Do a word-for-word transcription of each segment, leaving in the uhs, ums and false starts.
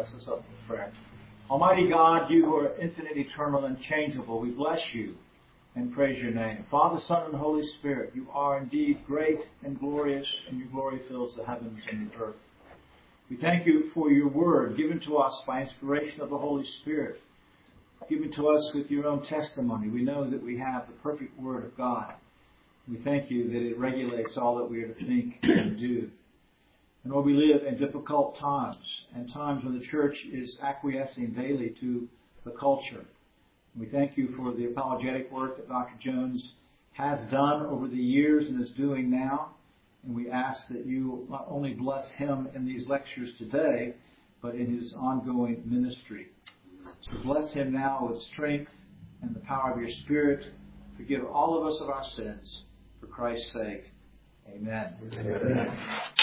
bless us up with prayer. Almighty God, you who are infinite, eternal, and changeable, we bless you and praise your name. Father, Son, and Holy Spirit, you are indeed great and glorious, and your glory fills the heavens and the earth. We thank you for your word given to us by inspiration of the Holy Spirit, given to us with your own testimony. We know that we have the perfect word of God. We thank you that it regulates all that we are to think and do. And Lord, we live in difficult times, and times when the church is acquiescing daily to the culture. We thank you for the apologetic work that Doctor Jones has done over the years and is doing now. And we ask that you not only bless him in these lectures today, but in his ongoing ministry. So bless him now with strength and the power of your Spirit. Forgive all of us of our sins, for Christ's sake. Amen. Amen.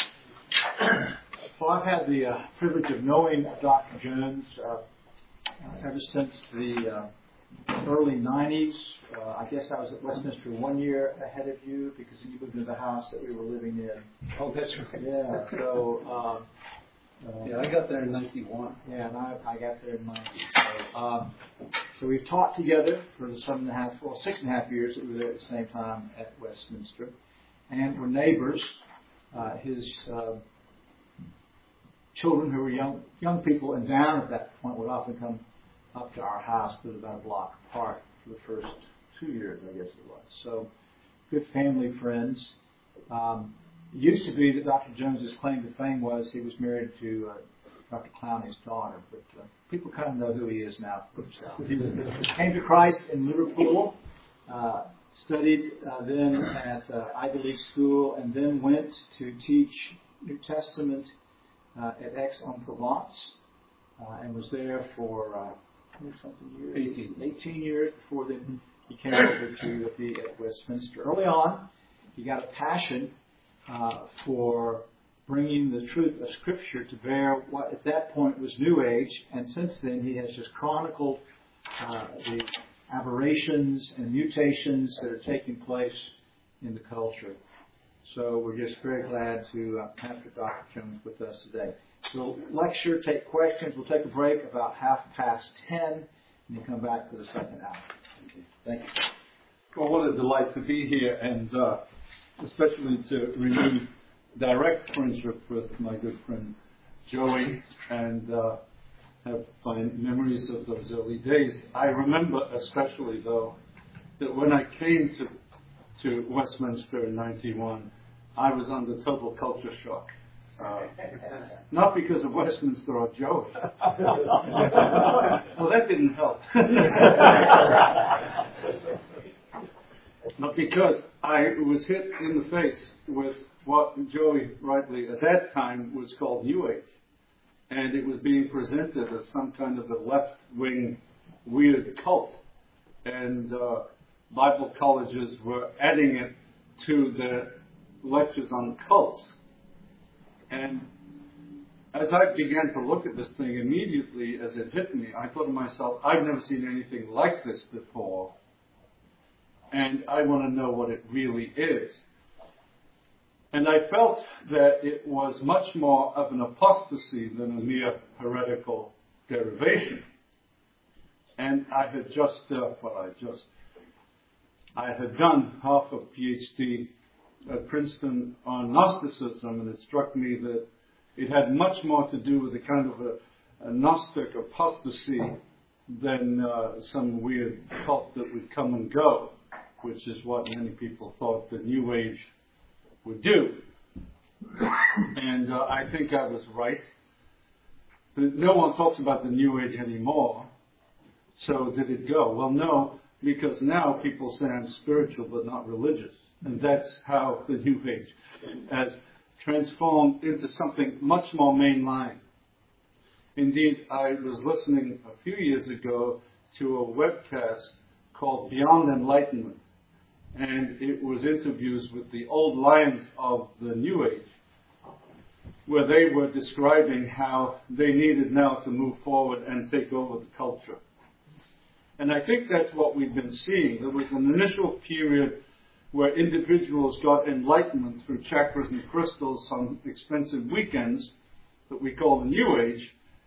Well, I've had the uh, privilege of knowing Doctor Jones uh, ever since the uh, early nineties. Uh, I guess I was at Westminster one year ahead of you because you moved into the house that we were living in. Oh, that's right. Yeah, so... Uh, Uh, yeah, I got there in ninety-one. Yeah, and I, I got there in ninety. So, um, so we've taught together for the seven and a half, well, six and a half years that we were there at the same time at Westminster, and we're neighbors. Uh, his uh, children, who were young young people and down at that point, would often come up to our house, but about a block apart for the first two years, I guess it was. So, good family friends. Um, It used to be that Doctor Jones's claim to fame was he was married to uh, Doctor Clowney's daughter, but uh, people kind of know who he is now for himself. He came to Christ in Liverpool, uh, studied uh, then at uh, Ivy League School, and then went to teach New Testament uh, at Aix-en-Provence, uh, and was there for uh, something years, eighteen. eighteen years before then he came over to be at Westminster. Early on, he got a passion Uh, for bringing the truth of Scripture to bear what at that point was New Age, and since then he has just chronicled uh, the aberrations and mutations that are taking place in the culture. So we're just very glad to uh, have Doctor Jones with us today. We'll lecture, take questions. We'll take a break about half past ten, and we'll come back for the second hour. Okay. Thank you. Well, what a delight to be here, and uh, especially to renew direct friendship with my good friend Joey, and uh, have fine memories of those early days. I remember especially, though, that when I came to to Westminster in ninety-one, I was under total culture shock. Uh, not because of Westminster or Joey. Well, that didn't help. Not because I was hit in the face with what Joey rightly at that time was called New Age. And it was being presented as some kind of a left-wing weird cult. And uh, Bible colleges were adding it to their lectures on cults. And as I began to look at this thing immediately as it hit me, I thought to myself, I've never seen anything like this before. And I want to know what it really is. And I felt that it was much more of an apostasy than a mere heretical derivation. And I had just, uh, well, I just, I had done half a PhD at Princeton on Gnosticism, and it struck me that it had much more to do with a kind of a, a Gnostic apostasy than uh, some weird cult that would come and go, which is what many people thought the New Age would do. And uh, I think I was right. No one talks about the New Age anymore. So did it go? Well, no, because now people say I'm spiritual but not religious. And that's how the New Age has transformed into something much more mainline. Indeed, I was listening a few years ago to a webcast called Beyond Enlightenment. And it was interviews with the old lions of the New Age, where they were describing how they needed now to move forward and take over the culture. And I think that's what we've been seeing. There was an initial period where individuals got enlightenment through chakras and crystals on expensive weekends that we call the New Age,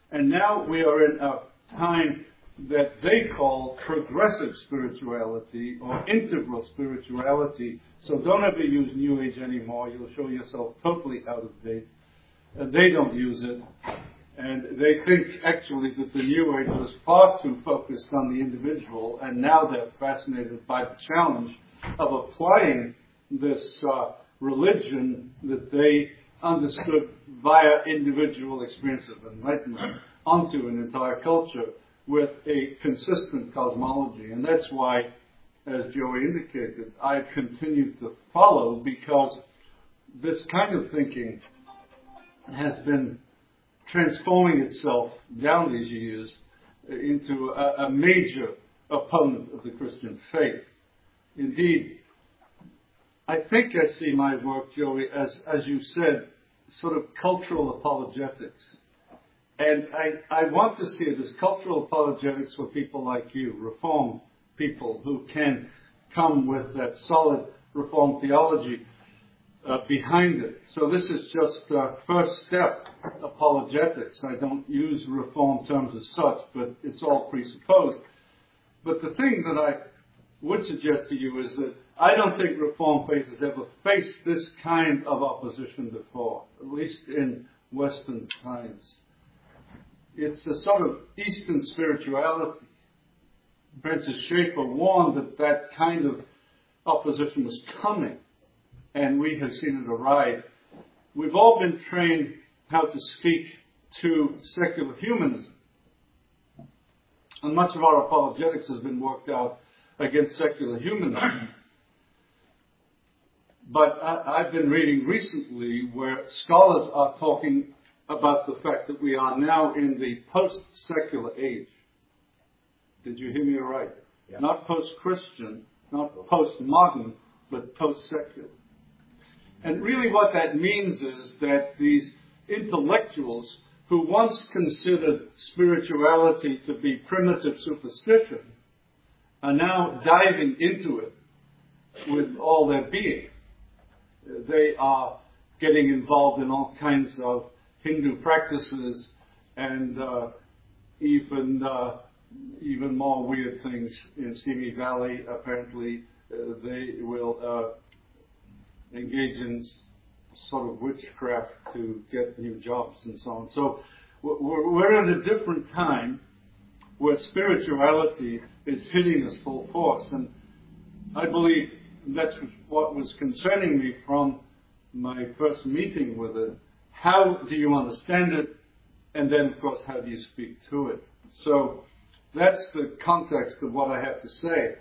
And now we are in a time that they call progressive spirituality or integral spirituality. So don't ever use New Age anymore. You'll show yourself totally out of date. And they don't use it. And they think actually that the New Age was far too focused on the individual, and now they're fascinated by the challenge of applying this uh, religion that they understood via individual experience of enlightenment onto an entire culture with a consistent cosmology. And that's why, as Joey indicated, I continue to follow, because this kind of thinking has been transforming itself down these years into a, a major opponent of the Christian faith. Indeed, I think I see my work, Joey, as, as you said, sort of cultural apologetics. And I, I want to see it as cultural apologetics for people like you, Reformed people who can come with that solid Reformed theology uh, behind it. So this is just uh, first step apologetics. I don't use Reformed terms as such, but it's all presupposed. But the thing that I would suggest to you is that I don't think Reformed faith has ever faced this kind of opposition before, at least in Western times. It's a sort of Eastern spirituality. Francis Schaeffer warned that that kind of opposition was coming, and we have seen it arrive. We've all been trained how to speak to secular humanism, and much of our apologetics has been worked out against secular humanism. But I, I've been reading recently where scholars are talking about the fact that we are now in the post-secular age. Did you hear me right? Yeah. Not post-Christian, not post-modern, but post-secular. And really what that means is that these intellectuals who once considered spirituality to be primitive superstition are now diving into it with all their being. They are getting involved in all kinds of Hindu practices and uh, even uh, even more weird things in Simi Valley. Apparently, uh, they will uh, engage in sort of witchcraft to get new jobs and so on. So we're, we're at a different time where spirituality is hitting us full force, and I believe that's what was concerning me from my first meeting with it. How do you understand it? And then, of course, how do you speak to it? So that's the context of what I have to say.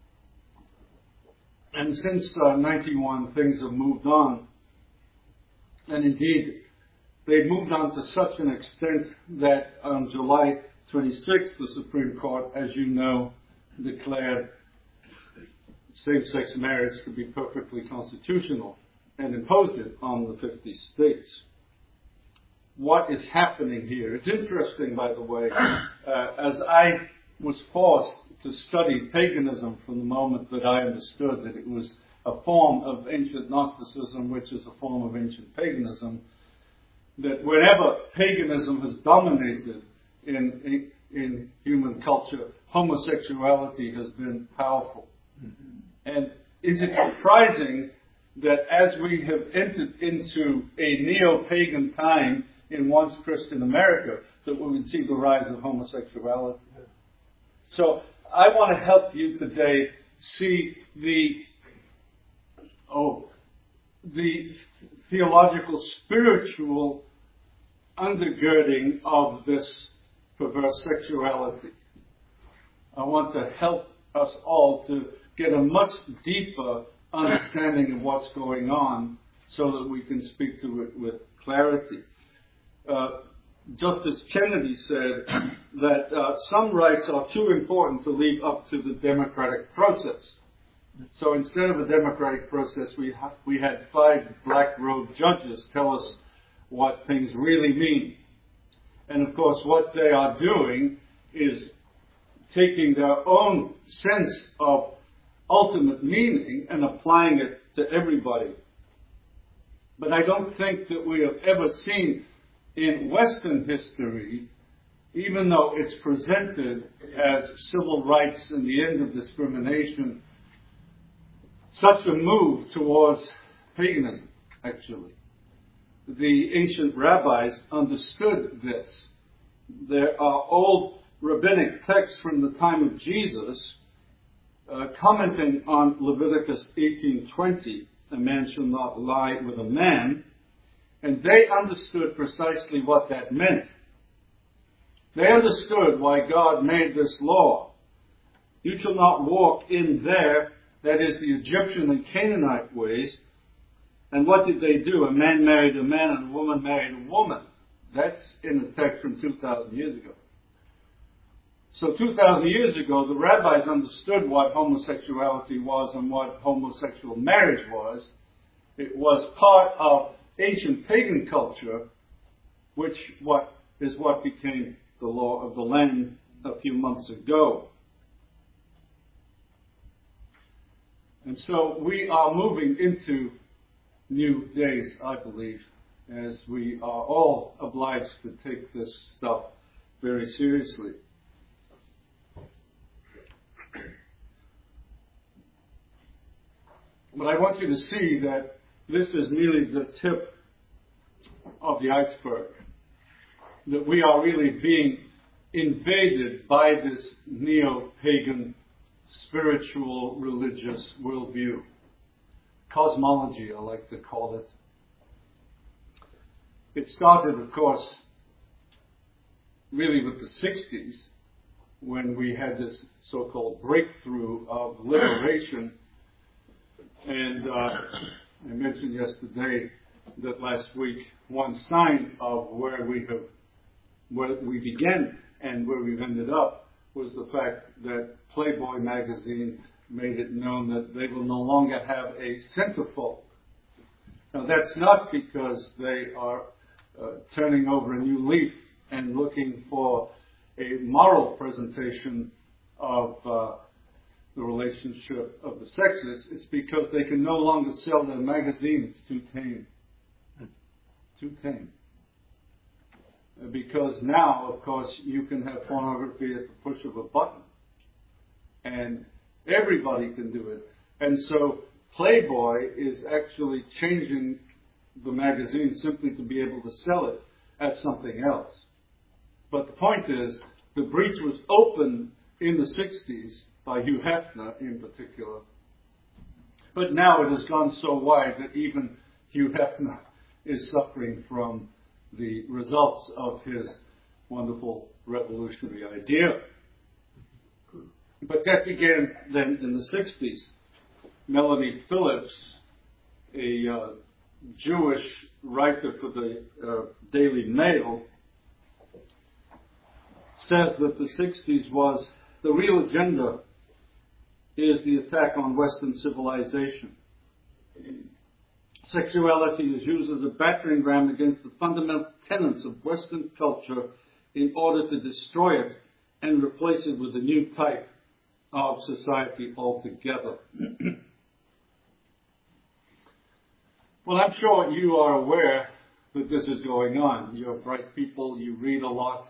And since uh, ninety-one, things have moved on. And indeed, they've moved on to such an extent that on July twenty-sixth, the Supreme Court, as you know, declared same-sex marriage to be perfectly constitutional and imposed it on the fifty states. What is happening here? It's interesting, by the way, uh, as I was forced to study paganism from the moment that I understood that it was a form of ancient Gnosticism, which is a form of ancient paganism, that whenever paganism has dominated in, in, in human culture, homosexuality has been powerful. Mm-hmm. And is it surprising that as we have entered into a neo-pagan time in once Christian America, that we would see the rise of homosexuality? So I want to help you today see the oh the theological, spiritual undergirding of this perverse sexuality. I want to help us all to get a much deeper understanding of what's going on so that we can speak to it with clarity. Uh, Justice Kennedy said that uh, some rights are too important to leave up to the democratic process. So instead of a democratic process, we, ha- we had five black-robed judges tell us what things really mean. And of course, what they are doing is taking their own sense of ultimate meaning and applying it to everybody. But I don't think that we have ever seen in Western history even though it's presented as civil rights and the end of discrimination, such a move towards paganism, actually. The ancient rabbis understood this. There are old rabbinic texts from the time of Jesus uh, commenting on Leviticus eighteen twenty, a man shall not lie with a man, and they understood precisely what that meant. They understood why God made this law. You shall not walk in there, that is the Egyptian and Canaanite ways. And what did they do? A man married a man and a woman married a woman. That's in the text from two thousand years ago. So two thousand years ago, the rabbis understood what homosexuality was and what homosexual marriage was. It was part of ancient pagan culture, which what is what became the law of the land a few months ago. And so we are moving into new days, I believe, as we are all obliged to take this stuff very seriously. But I want you to see that this is merely the tip of the iceberg. That we are really being invaded by this neo-pagan spiritual religious worldview. Cosmology, I like to call it. It started, of course, really with the sixties, when we had this so-called breakthrough of liberation. And uh, I mentioned yesterday that last week one sign of where we have, where we began and where we've ended up was the fact that Playboy magazine made it known that they will no longer have a centerfold. Now that's not because they are uh, turning over a new leaf and looking for a moral presentation of uh, the relationship of the sexes. It's because they can no longer sell their magazines. Too tame. Too tame. Because now, of course, you can have pornography at the push of a button. And everybody can do it. And so Playboy is actually changing the magazine simply to be able to sell it as something else. But the point is, the breach was opened in the sixties by Hugh Hefner in particular. But now it has gone so wide that even Hugh Hefner is suffering from the results of his wonderful revolutionary idea. But that began then in the sixties. Melanie Phillips, a uh, Jewish writer for the uh, Daily Mail, says that the sixties was the real agenda is the attack on Western civilization. Sexuality is used as a battering ram against the fundamental tenets of Western culture in order to destroy it and replace it with a new type of society altogether. Well, I'm sure you are aware that this is going on. You're bright people, you read a lot.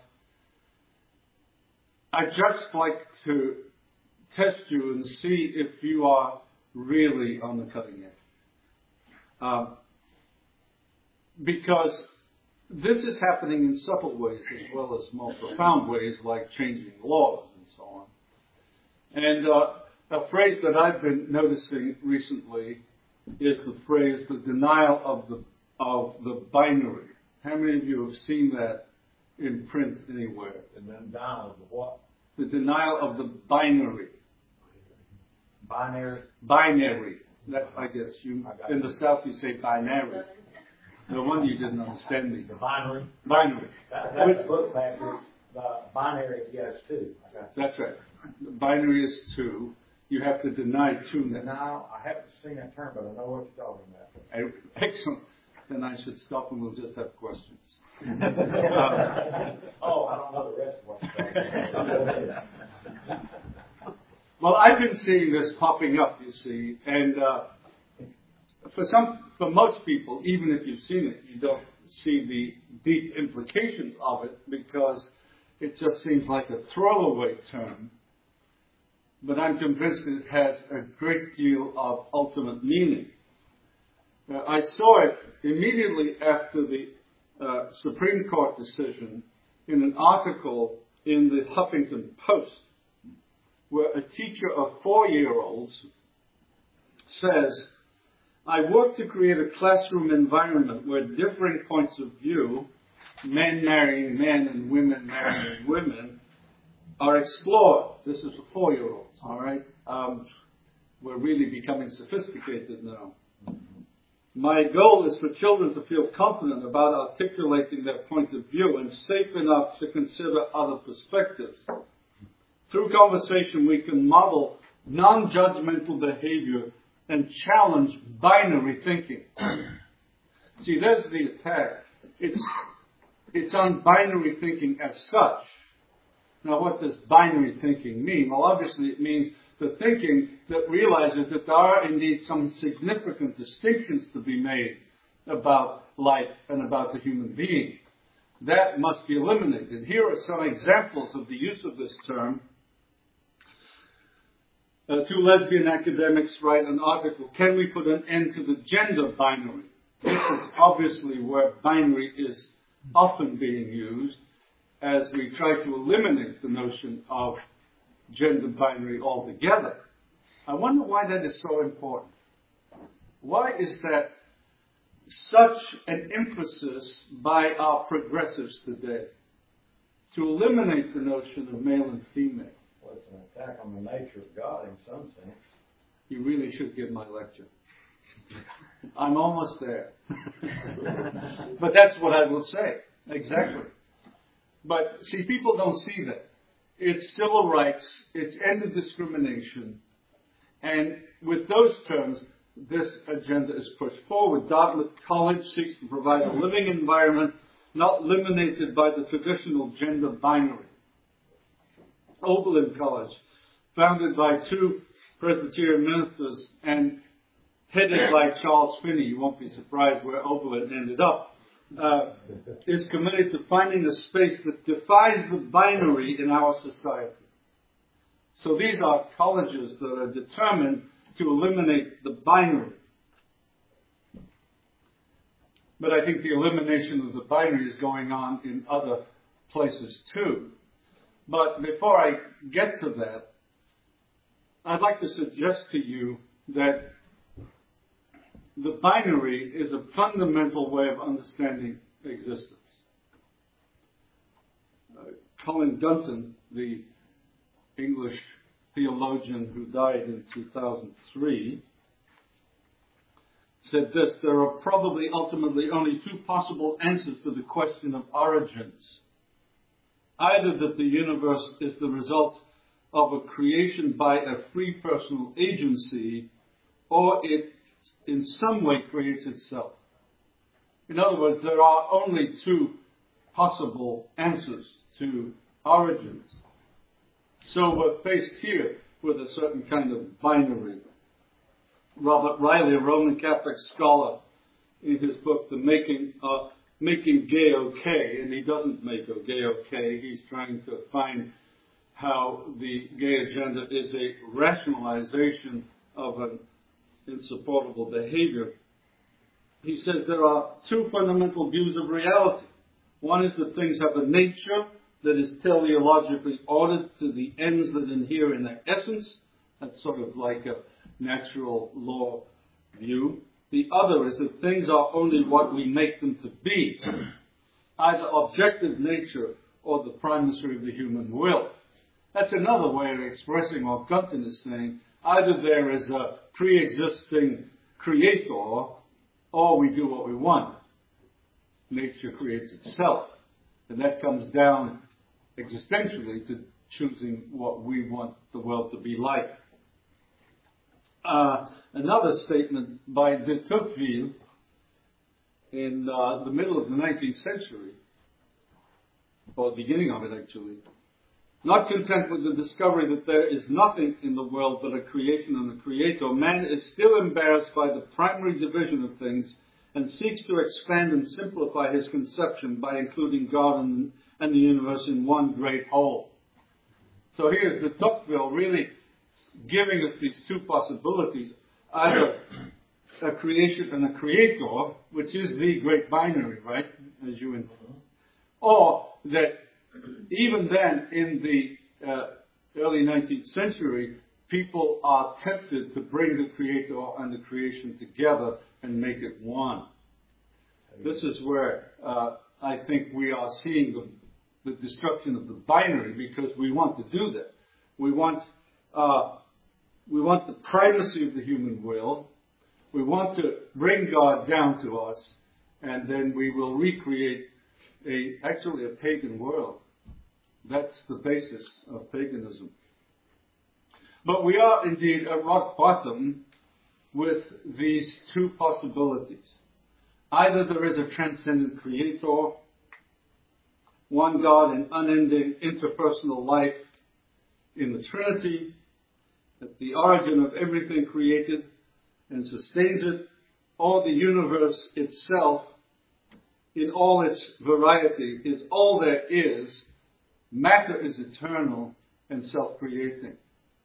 I'd just like to test you and see if you are really on the cutting edge. Um, because this is happening in subtle ways as well as more profound ways, like changing laws and so on. And uh, a phrase that I've been noticing recently is the phrase, the denial of the of the binary. How many of you have seen that in print anywhere? The denial of the what? The denial of the binary. Binary? Binary. That's, I guess, you in the South you say binary. No wonder you didn't understand me. The binary? Binary. That, that's the book passage. The binary, yes, two. That's right. Binary is two. You have to deny two-ness. Denial, I haven't seen that term, but I know what you're talking about. Excellent. Then I should stop and we'll just have questions. um, oh, I don't know the rest of what you're talking about. Well, I've been seeing this popping up, you see, and uh, for some, for most people, even if you've seen it, you don't see the deep implications of it because it just seems like a throwaway term. But I'm convinced it has a great deal of ultimate meaning. Uh, I saw it immediately after the uh, Supreme Court decision in an article in the Huffington Post, where a teacher of four-year-olds says, I work to create a classroom environment where differing points of view, men marrying men and women marrying women, are explored. This is for four-year-olds, all right? Um, we're really becoming sophisticated now. My goal is for children to feel confident about articulating their point of view and safe enough to consider other perspectives. Through conversation, we can model non-judgmental behavior and challenge binary thinking. See, there's the attack. It's, it's on binary thinking as such. Now, what does binary thinking mean? Well, obviously it means the thinking that realizes that there are indeed some significant distinctions to be made about life and about the human being. That must be eliminated. Here are some examples of the use of this term. Uh, two lesbian academics write an article, Can we put an end to the gender binary? This is obviously where binary is often being used as we try to eliminate the notion of gender binary altogether. I wonder why that is so important. Why is that such an emphasis by our progressives today to eliminate the notion of male and female? Well, it's an attack on the nature of God in some sense. You really should give my lecture. I'm almost there. But that's what I will say. Exactly. But see, people don't see that. It's civil rights, it's end of discrimination, and with those terms, this agenda is pushed forward. Dartmouth College seeks to provide a living environment not eliminated by the traditional gender binary. Oberlin College, founded by two Presbyterian ministers and headed by Charles Finney, you won't be surprised where Oberlin ended up, Uh, is committed to finding a space that defies the binary in our society. So these are colleges that are determined to eliminate the binary. But I think the elimination of the binary is going on in other places too. But before I get to that, I'd like to suggest to you that the binary is a fundamental way of understanding existence. Uh, Colin Dunton, the English theologian who died in two thousand three, said this, there are probably ultimately only two possible answers to the question of origins. Either that the universe is the result of a creation by a free personal agency, or it in some way creates itself. In other words, there are only two possible answers to origins. So we're faced here with a certain kind of binary. Robert Riley, a Roman Catholic scholar, in his book, The Making, uh, Making Gay Okay, and he doesn't make a gay okay, he's trying to find how the gay agenda is a rationalization of an insupportable behavior. He says there are two fundamental views of reality. One is that things have a nature that is teleologically ordered to the ends that inhere in their essence. That's sort of like a natural law view. The other is that things are only what we make them to be, either objective nature or the primacy of the human will. That's another way of expressing what Gunton is saying. Either there is a pre-existing creator, or we do what we want. Nature creates itself. And that comes down existentially to choosing what we want the world to be like. Uh, another statement by de Tocqueville in uh, the middle of the nineteenth century, or the beginning of it actually. Not content with the discovery that there is nothing in the world but a creation and a creator, man is still embarrassed by the primary division of things and seeks to expand and simplify his conception by including God and, and the universe in one great whole. So here's de Tocqueville really giving us these two possibilities, either a creation and a creator, which is the great binary, right, as you know, or that even then in the uh, early nineteenth century, people are tempted to bring the creator and the creation together and make it one. This is where uh, I think we are seeing the, the destruction of the binary, because we want to do that. We want uh, we want the primacy of the human will. We want to bring God down to us, and then we will recreate a actually a pagan world. That's the basis of paganism. But we are indeed at rock bottom with these two possibilities. Either there is a transcendent creator, one God in unending interpersonal life in the Trinity, at the origin of everything created and sustains it, or the universe itself in all its variety is all there is. Matter is eternal and self-creating.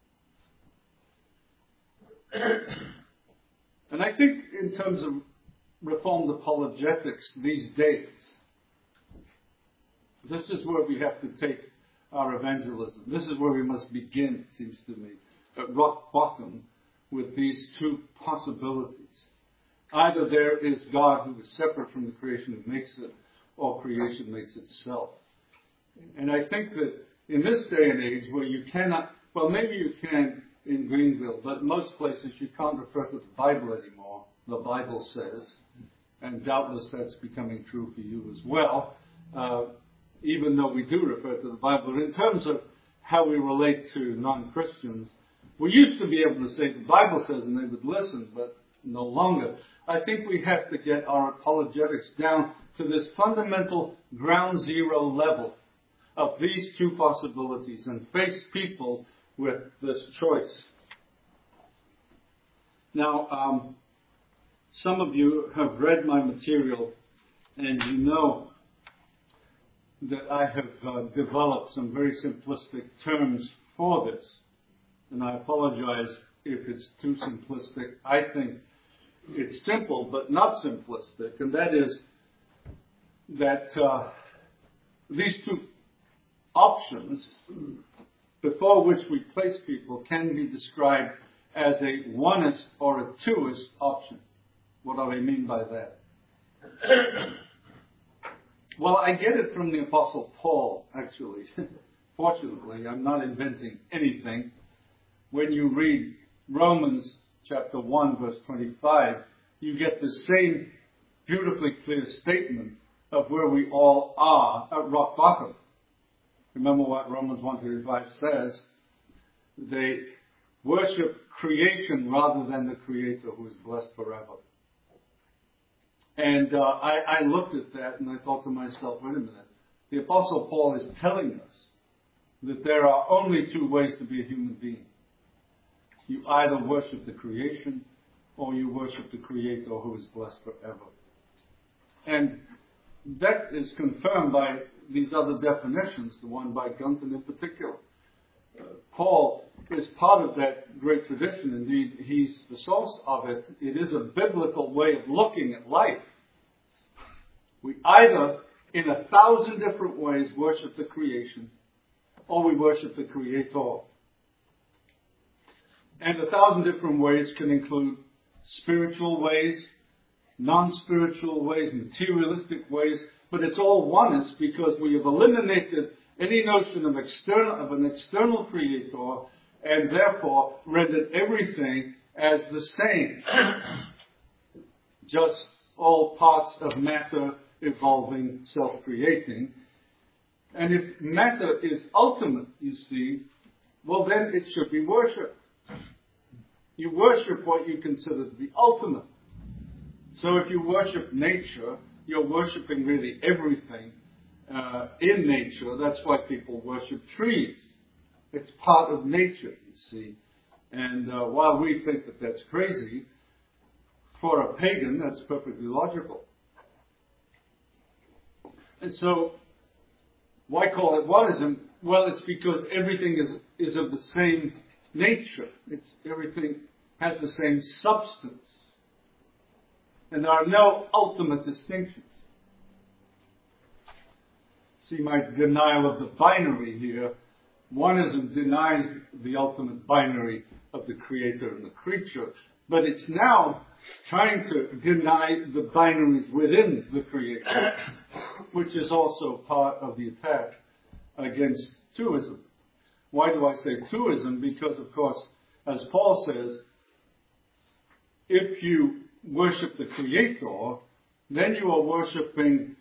And I think in terms of Reformed apologetics these days, this is where we have to take our evangelism. This is where we must begin, it seems to me, at rock bottom with these two possibilities. Either there is God who is separate from the creation who makes it, or creation makes itself. And I think that in this day and age where you cannot, well, maybe you can in Greenville, but most places you can't refer to the Bible anymore. The Bible says, and doubtless that's becoming true for you as well, uh, even though we do refer to the Bible. But in terms of how we relate to non-Christians, we used to be able to say the Bible says and they would listen, but no longer. I think we have to get our apologetics down to this fundamental ground zero level of these two possibilities and face people with this choice. Now, um, some of you have read my material and you know that I have uh, developed some very simplistic terms for this. And I apologize if it's too simplistic. I think it's simple but not simplistic, and that is that uh, these two options before which we place people can be described as a onist or a twoist option. What do I mean by that? Well, I get it from the Apostle Paul, actually. Fortunately, I'm not inventing anything. When you read Romans chapter one, verse twenty-five, you get the same beautifully clear statement of where we all are at rock bottom. Remember what Romans one twenty-five says? They worship creation rather than the Creator who is blessed forever. And uh, I, I looked at that and I thought to myself, wait a minute. The Apostle Paul is telling us that there are only two ways to be a human being. You either worship the creation or you worship the Creator who is blessed forever. And that is confirmed by these other definitions, the one by Gunton in particular. Uh, Paul is part of that great tradition. Indeed, he's the source of it. It is a biblical way of looking at life. We either, in a thousand different ways, worship the creation, or we worship the Creator. And a thousand different ways can include spiritual ways, non-spiritual ways, materialistic ways, but it's all oneness because we have eliminated any notion of external of an external creator and therefore rendered everything as the same. Just all parts of matter evolving, self-creating. And if matter is ultimate, you see, well then it should be worshipped. You worship what you consider to be ultimate. So if you worship nature, you're worshiping really everything uh, in nature. That's why people worship trees. It's part of nature, you see. And uh, while we think that that's crazy, for a pagan, that's perfectly logical. And so Why call it whatism? Well, it's because everything is, is of the same nature. It's, everything has the same substance. And there are no ultimate distinctions. See my denial of the binary here. Oneism denies the ultimate binary of the creator and the creature. But it's now trying to deny the binaries within the creator, which is also part of the attack against twoism. Why do I say twoism? Because, of course, as Paul says, if you worship the creator, then you are worshiping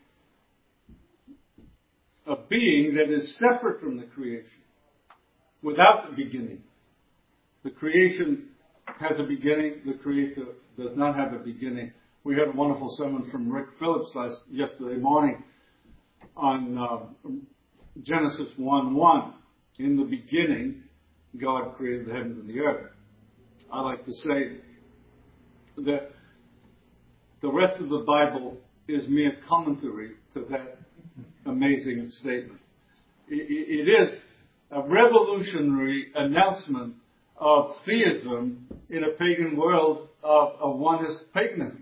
a being that is separate from the creation, without the beginning. The creation has a beginning, the creator does not have a beginning. We had a wonderful sermon from Rick Phillips last yesterday morning on uh, Genesis one one. In the beginning, God created the heavens and the earth. I like to say that the rest of the Bible is mere commentary to that amazing statement. It, it is a revolutionary announcement of theism in a pagan world of a onist paganism.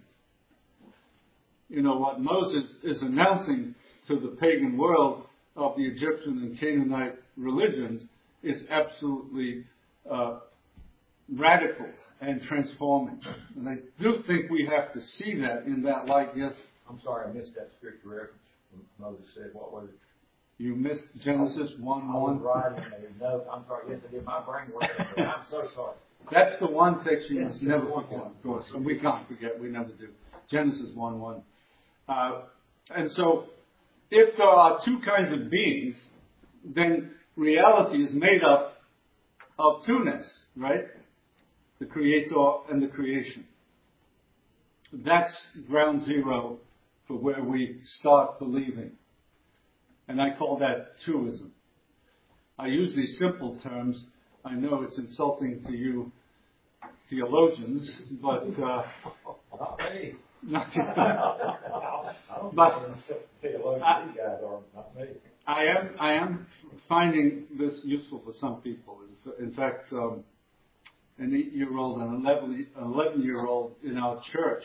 You know, what Moses is announcing to the pagan world of the Egyptian and Canaanite religions is absolutely uh, radical and transforming. And I do think we have to see that in that light. Yes? I'm sorry, I missed that scripture reference. Moses said, what was it? You missed Genesis one one. I was writing a note. I'm sorry, yes, I did. My brain worked. I'm so sorry. That's the one text you must never forget, of course. And we can't forget. We never do. Genesis one one. Uh, and so, if there are two kinds of beings, then reality is made up of two-ness, right? The creator and the creation. That's ground zero for where we start believing. And I call that twoism. I use these simple terms. I know it's insulting to you theologians, but uh, not me. Not I don't but theologians I, these guys are, not me. I am I am finding this useful for some people. In fact, um, an eight-year-old and an eleven-year-old in our church,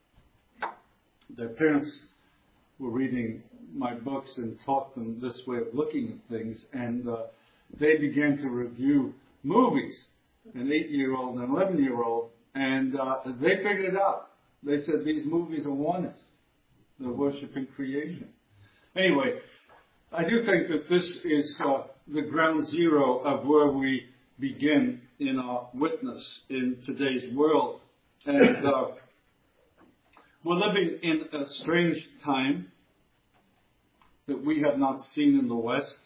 their parents were reading my books and taught them this way of looking at things, and uh, they began to review movies, an eight-year-old and an eleven-year-old, and uh, they figured it out. They said these movies are oneness. They're worshiping creation. Anyway, I do think that this is uh, the ground zero of where we begin in our witness in today's world. And uh, we're living in a strange time that we have not seen in the West.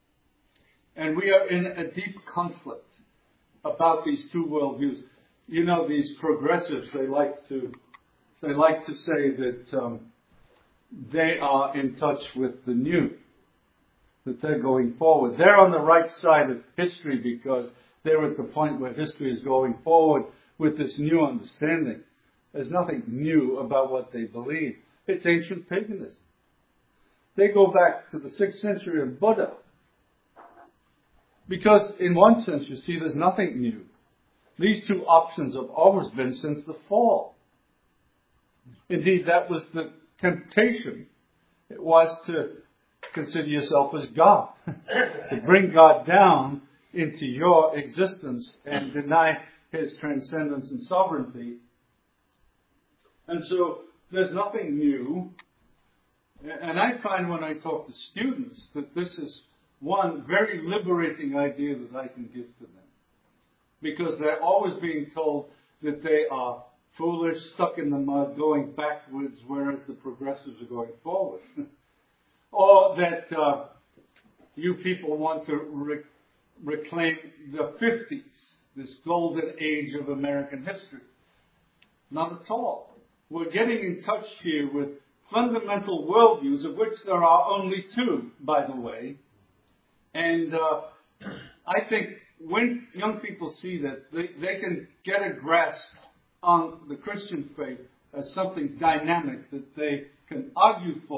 And we are in a deep conflict about these two worldviews. You know, these progressives, they like to they like to say that um, they are in touch with the new, that they're going forward. They're on the right side of history because they're at the point where history is going forward with this new understanding. There's nothing new about what they believe. It's ancient paganism. They go back to the sixth century of Buddha. Because in one sense, you see, there's nothing new. These two options have always been since the fall. Indeed, that was the temptation. It was to consider yourself as God, to bring God down into your existence and deny His transcendence and sovereignty. And so there's nothing new. And I find when I talk to students that this is one very liberating idea that I can give to them. Because they're always being told that they are foolish, stuck in the mud, going backwards, whereas the progressives are going forward. Or that uh, you people want to re- reclaim the fifties, this golden age of American history. Not at all. We're getting in touch here with fundamental worldviews, of which there are only two, by the way. And uh, I think when young people see that, they, they can get a grasp on the Christian faith as something dynamic that they can argue for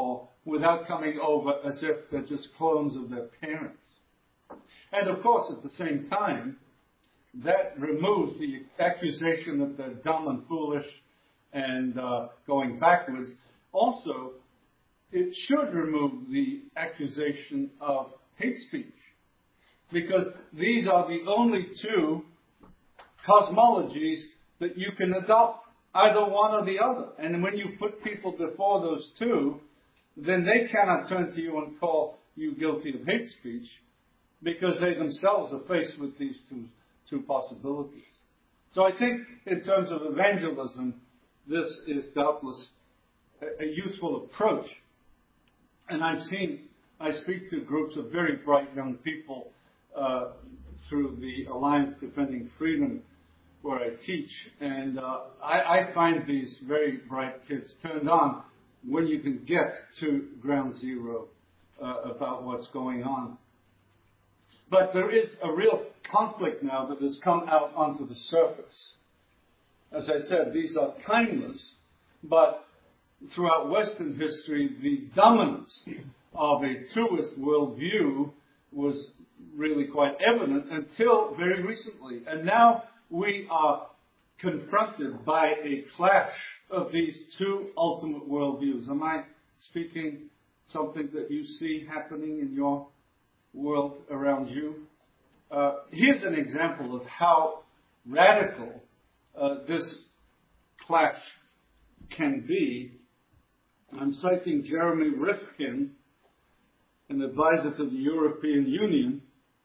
without coming over as if they're just clones of their parents. And of course, at the same time, that removes the accusation that they're dumb and foolish and uh, going backwards. Also, it should remove the accusation of hate speech, because these are the only two cosmologies that you can adopt, either one or the other. And when you put people before those two, then they cannot turn to you and call you guilty of hate speech, because they themselves are faced with these two, two possibilities. So I think in terms of evangelism, this is doubtless a, a useful approach. And I've seen, I speak to groups of very bright young people uh, through the Alliance Defending Freedom, where I teach, and uh, I, I find these very bright kids turned on when you can get to ground zero uh, about what's going on. But there is a real conflict now that has come out onto the surface. As I said, these are timeless, but throughout Western history, the dominance of a truest worldview was really quite evident until very recently. And now we are confronted by a clash of these two ultimate worldviews. Am I speaking something that you see happening in your world around you? Uh, here's an example of how radical uh, this clash can be. I'm citing Jeremy Rifkin, an advisor to the European Union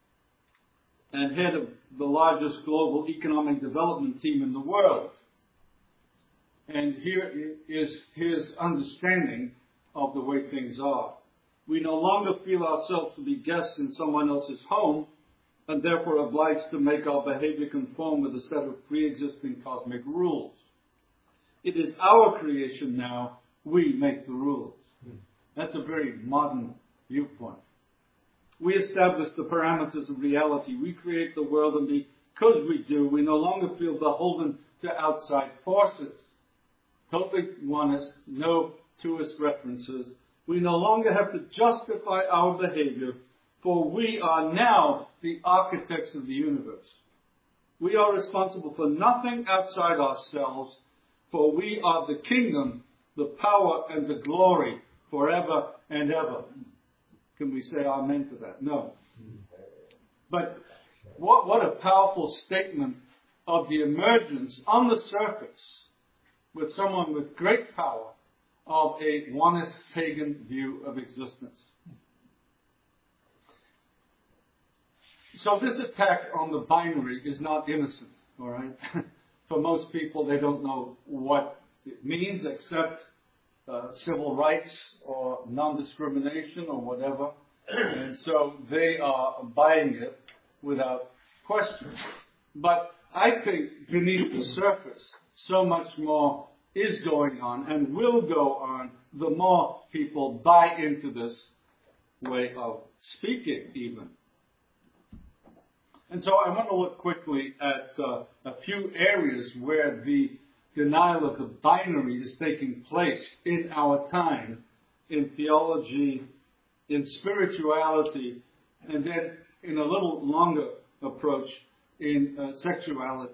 and head of the largest global economic development team in the world. And here is his understanding of the way things are. We no longer feel ourselves to be guests in someone else's home, and therefore obliged to make our behavior conform with a set of pre-existing cosmic rules. It is our creation now. We make the rules. That's a very modern viewpoint. We establish the parameters of reality. We create the world, and because we do, we no longer feel beholden to outside forces. Totally oneness, no tourist references. We no longer have to justify our behavior, for we are now the architects of the universe. We are responsible for nothing outside ourselves, for we are the kingdom, the power, and the glory forever and ever. Can we say amen to that? No. But what, what a powerful statement of the emergence on the surface with someone with great power of a oneness pagan view of existence. So this attack on the binary is not innocent, all right? For most people, they don't know what it means except uh, civil rights or non-discrimination or whatever. And so they are buying it without question. But I think beneath the surface, so much more is going on and will go on the more people buy into this way of speaking even. And so I want to look quickly at uh, a few areas where the denial of the binary is taking place in our time, in theology, in spirituality, and then in a little longer approach in uh, sexuality.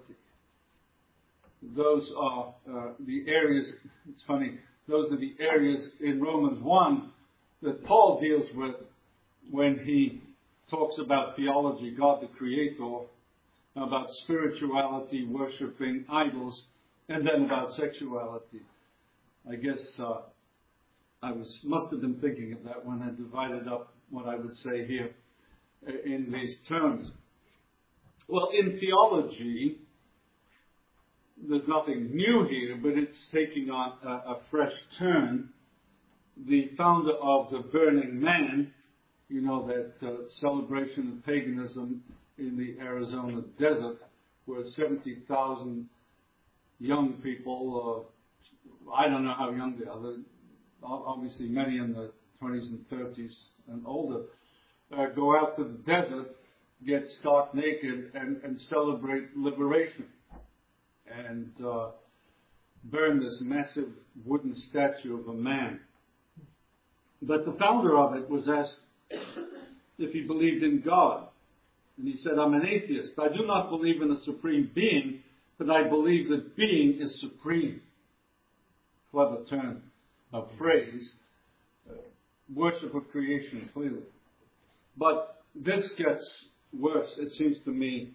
Those are uh, the areas, it's funny, those are the areas in Romans one that Paul deals with when he talks about theology, God the Creator, about spirituality, worshipping idols, and then about sexuality. I guess uh, I was must have been thinking of that when I divided up what I would say here in these terms. Well, in theology, there's nothing new here, but it's taking on a, a fresh turn. The founder of the Burning Man, you know, that uh, celebration of paganism in the Arizona desert, where seventy thousand young people, uh, I don't know how young they are, they're obviously many in the twenties and thirties and older, uh, go out to the desert, get stark naked, and, and celebrate liberation. And uh, burn this massive wooden statue of a man. But the founder of it was asked if he believed in God. And he said, I'm an atheist. I do not believe in a supreme being, but I believe that being is supreme. Clever turn of phrase. Uh, worship of creation, clearly. But this gets worse, it seems to me.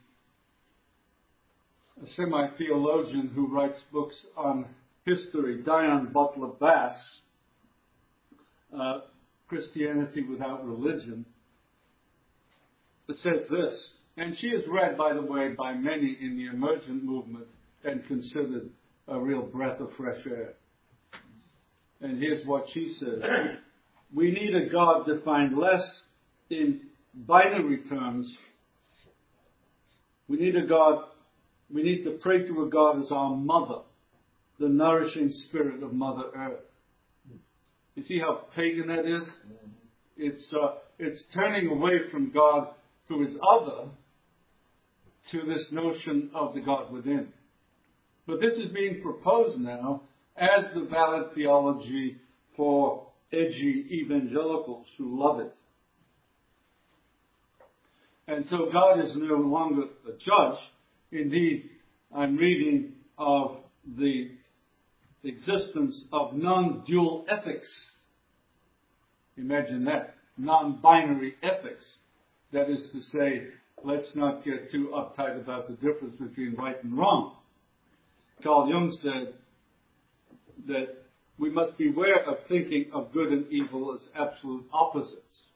A semi-theologian who writes books on history, Diane Butler Bass, uh, Christianity Without Religion, says this, and she is read, by the way, by many in the emergent movement and considered a real breath of fresh air. And here's what she says. We need a God defined less in binary terms. We need a God, we need to pray to a God as our mother, the nourishing spirit of Mother Earth. You see how pagan that is? It's, uh, it's turning away from God to his other, to this notion of the God within. But this is being proposed now as the valid theology for edgy evangelicals who love it. And so God is no longer a judge. Indeed, I'm reading of the existence of non-dual ethics. Imagine that. Non-binary ethics. That is to say, let's not get too uptight about the difference between right and wrong. Carl Jung said that we must beware of thinking of good and evil as absolute opposites.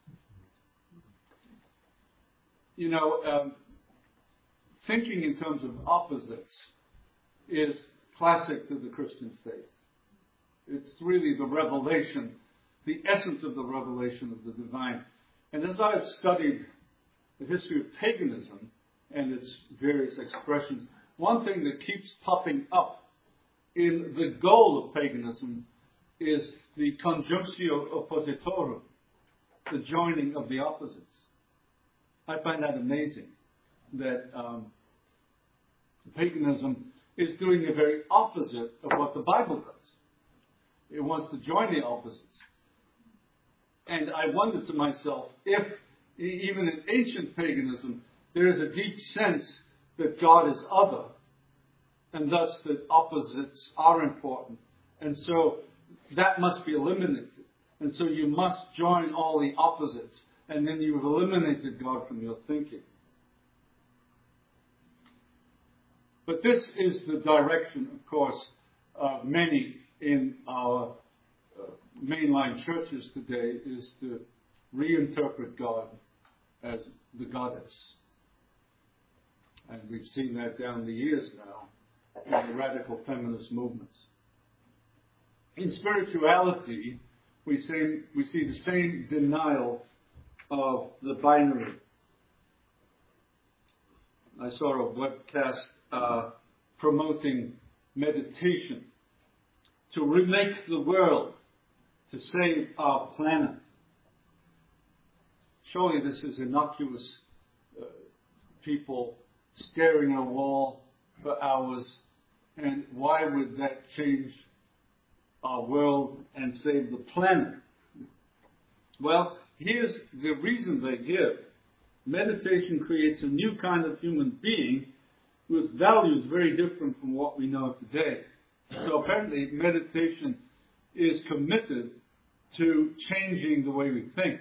You know, um, thinking in terms of opposites is classic to the Christian faith. It's really the revelation, the essence of the revelation of the divine. And as I've studied the history of paganism and its various expressions, one thing that keeps popping up in the goal of paganism is the conjunctio oppositorum, the joining of the opposites. I find that amazing, that um, paganism is doing the very opposite of what the Bible does. It wants to join the opposites. And I wondered to myself if, even in ancient paganism, there is a deep sense that God is other, and thus that opposites are important. And so that must be eliminated. And so you must join all the opposites, and then you've eliminated God from your thinking. But this is the direction, of course, of many in our uh, mainline churches today, is to reinterpret God as the goddess. And we've seen that down the years now in the radical feminist movements. In spirituality, we see, we see the same denial of the binary. I saw a webcast uh, promoting meditation to remake the world, to save our planet. Surely this is innocuous uh, people staring at a wall for hours, and why would that change our world and save the planet? Well, here's the reason they give. Meditation creates a new kind of human being with values very different from what we know today. So apparently meditation is committed to changing the way we think.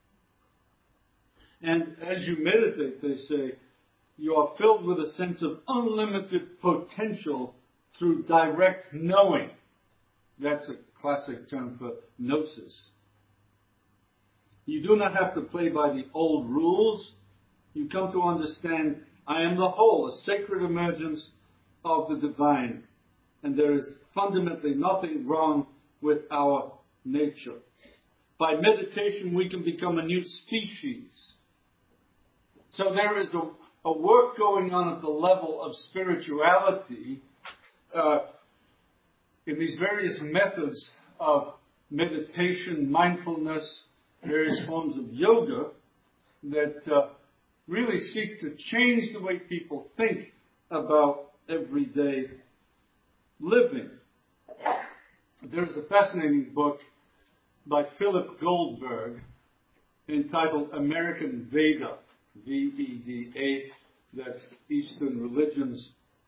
And as you meditate, they say, you are filled with a sense of unlimited potential through direct knowing. That's a classic term for gnosis. You do not have to play by the old rules. You come to understand, I am the whole, a sacred emergence of the divine. And there is fundamentally nothing wrong with our nature. By meditation, we can become a new species. So there is a, a work going on at the level of spirituality uh, in these various methods of meditation, mindfulness, various forms of yoga that uh, really seek to change the way people think about everyday living. There's a fascinating book by Philip Goldberg entitled American Veda, V E D A, that's Eastern Religions.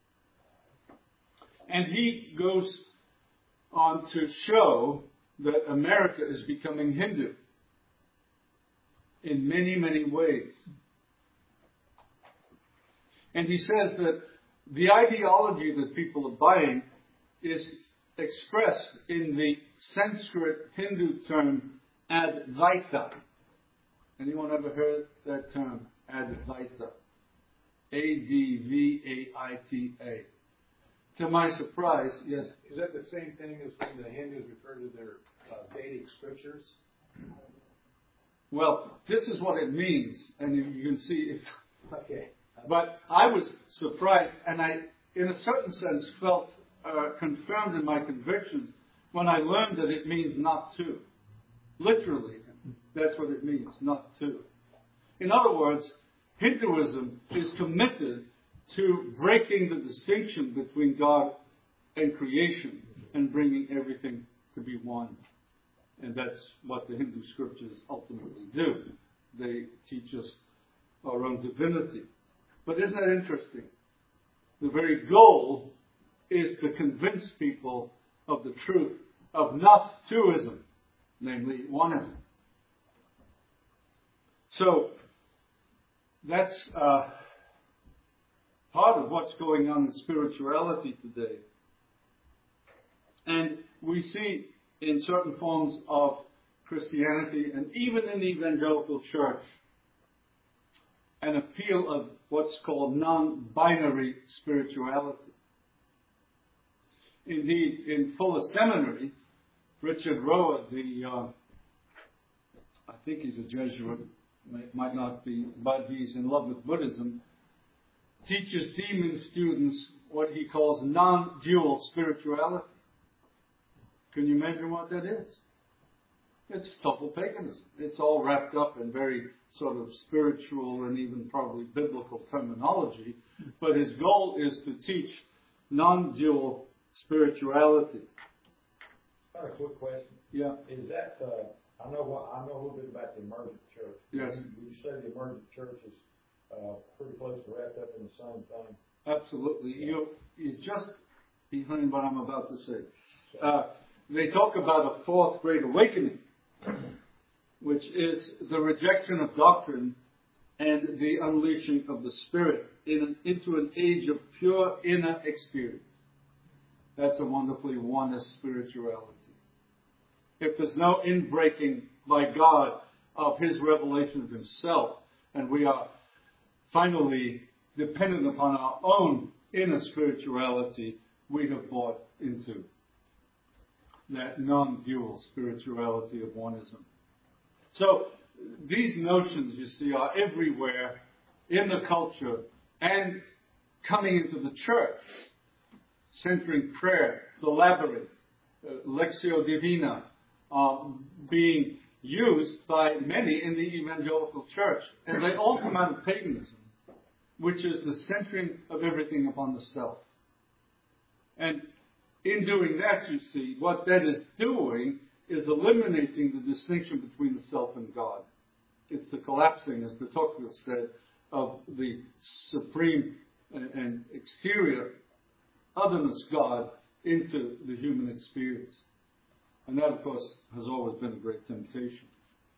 And he goes on to show that America is becoming Hindu in many, many ways. And he says that the ideology that people are buying is expressed in the Sanskrit Hindu term Advaita. Anyone ever heard that term, Advaita? A D V A I T A. To my surprise, yes. Is that the same thing as when the Hindus refer to their uh, Vedic scriptures? Well, this is what it means, and you, you can see it. Okay. But I was surprised, and I, in a certain sense, felt uh, confirmed in my convictions when I learned that it means not to. Literally, that's what it means, not to. In other words, Hinduism is committed to breaking the distinction between God and creation and bringing everything to be one. And that's what the Hindu scriptures ultimately do. They teach us our own divinity. But isn't that interesting? The very goal is to convince people of the truth of not twoism, namely oneism. So, that's uh, part of what's going on in spirituality today. And we see in certain forms of Christianity and even in the evangelical church an appeal of what's called non-binary spirituality. Indeed, in Fuller Seminary, Richard Rohr, the uh, I think he's a Jesuit, might not be, but he's in love with Buddhism, teaches demon students what he calls non-dual spirituality. Can you imagine what that is? It's total paganism. It's all wrapped up in very sort of spiritual and even probably biblical terminology, but his goal is to teach non-dual spirituality. Got a quick question. Yeah. Is that, uh, I know what, I know a little bit about the emergent church. Yes. Would you say the emergent church is uh, pretty close to wrapped up in the same thing? Absolutely. You, you're just behind what I'm about to say. Uh, they talk about a fourth great awakening, which is the rejection of doctrine and the unleashing of the Spirit in an, into an age of pure inner experience. That's a wonderfully oneness spirituality. If there's no inbreaking by God of His revelation of Himself, and we are finally dependent upon our own inner spirituality, we have bought into that non-dual spirituality of oneism. So these notions, you see, are everywhere in the culture and coming into the church, centering prayer, the labyrinth, uh, Lectio Divina, um, being used by many in the evangelical church. And they all come out of paganism, which is the centering of everything upon the self. And in doing that, you see, what that is doing is eliminating the distinction between the self and God. It's the collapsing, as de Tocqueville said, of the supreme and exterior otherness God into the human experience. And that, of course, has always been a great temptation.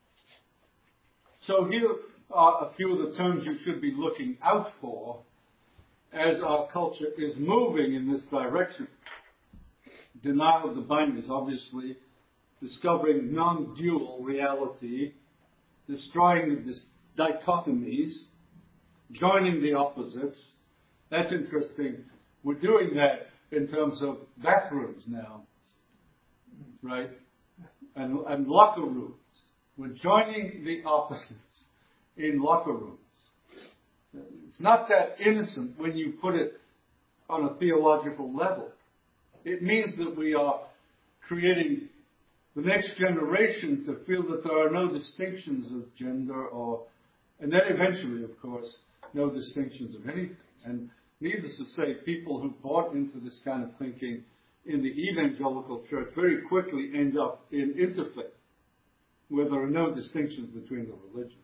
So here are a few of the terms you should be looking out for as our culture is moving in this direction. Denial of the binaries, obviously, discovering non-dual reality, destroying the dis- dichotomies, joining the opposites. That's interesting. We're doing that in terms of bathrooms now, right? And, and locker rooms. We're joining the opposites in locker rooms. It's not that innocent when you put it on a theological level. It means that we are creating the next generation to feel that there are no distinctions of gender or, and then eventually, of course, no distinctions of anything. And needless to say, people who bought into this kind of thinking in the evangelical church very quickly end up in interfaith. where there are no distinctions between the religions.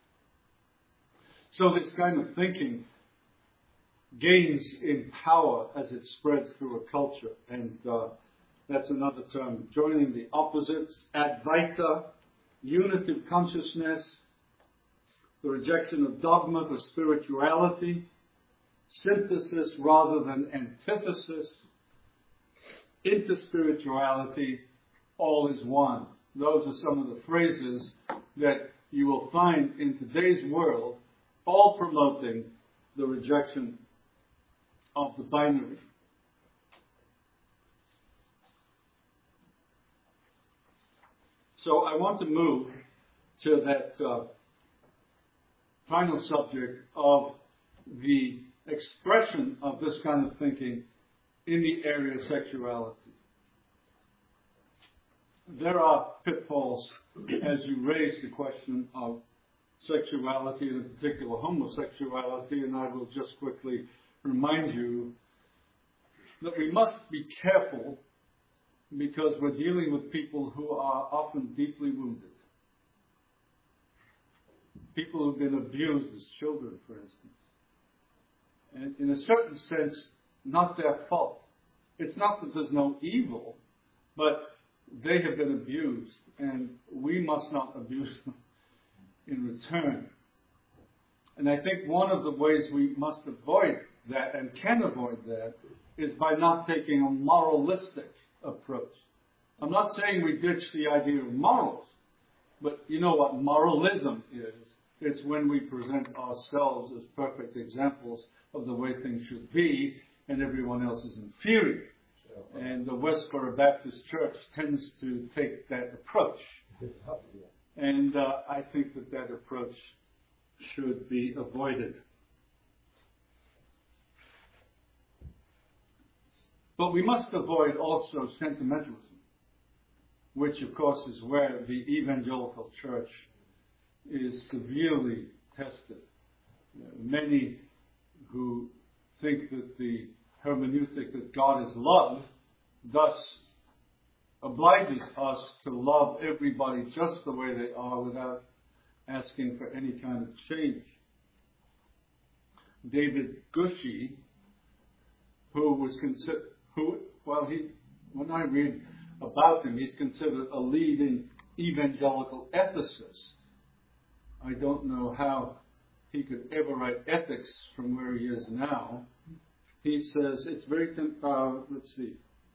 So this kind of thinking gains in power as it spreads through a culture, and uh, that's another term. Joining the opposites, Advaita, unity of consciousness, the rejection of dogma for spirituality, synthesis rather than antithesis, interspirituality, all is one. Those are some of the phrases that you will find in today's world, all promoting the rejection of the binary. So I want to move to that uh, final subject of the expression of this kind of thinking in the area of sexuality. There are pitfalls as you raise the question of sexuality, and in particular homosexuality, and I will just quickly remind you that we must be careful because we're dealing with people who are often deeply wounded. People who've been abused as children, for instance. And in a certain sense, not their fault. It's not that there's no evil, but they have been abused, and we must not abuse them in return. And I think one of the ways we must avoid that, and can avoid that, is by not taking a moralistic approach. I'm not saying we ditch the idea of morals, but you know what moralism is? It's when we present ourselves as perfect examples of the way things should be, and everyone else is inferior. And the Westboro Baptist Church tends to take that approach. And uh, I think that that approach should be avoided. But we must avoid also sentimentalism, which of course is where the evangelical church is severely tested. Many who think that the hermeneutic that God is love, thus obliges us to love everybody just the way they are without asking for any kind of change. David Gushee, who was considered, who, well, he, when I read about him, he's considered a leading evangelical ethicist. I don't know how he could ever write ethics from where he is now. He says, it's very, temp- uh, let's see.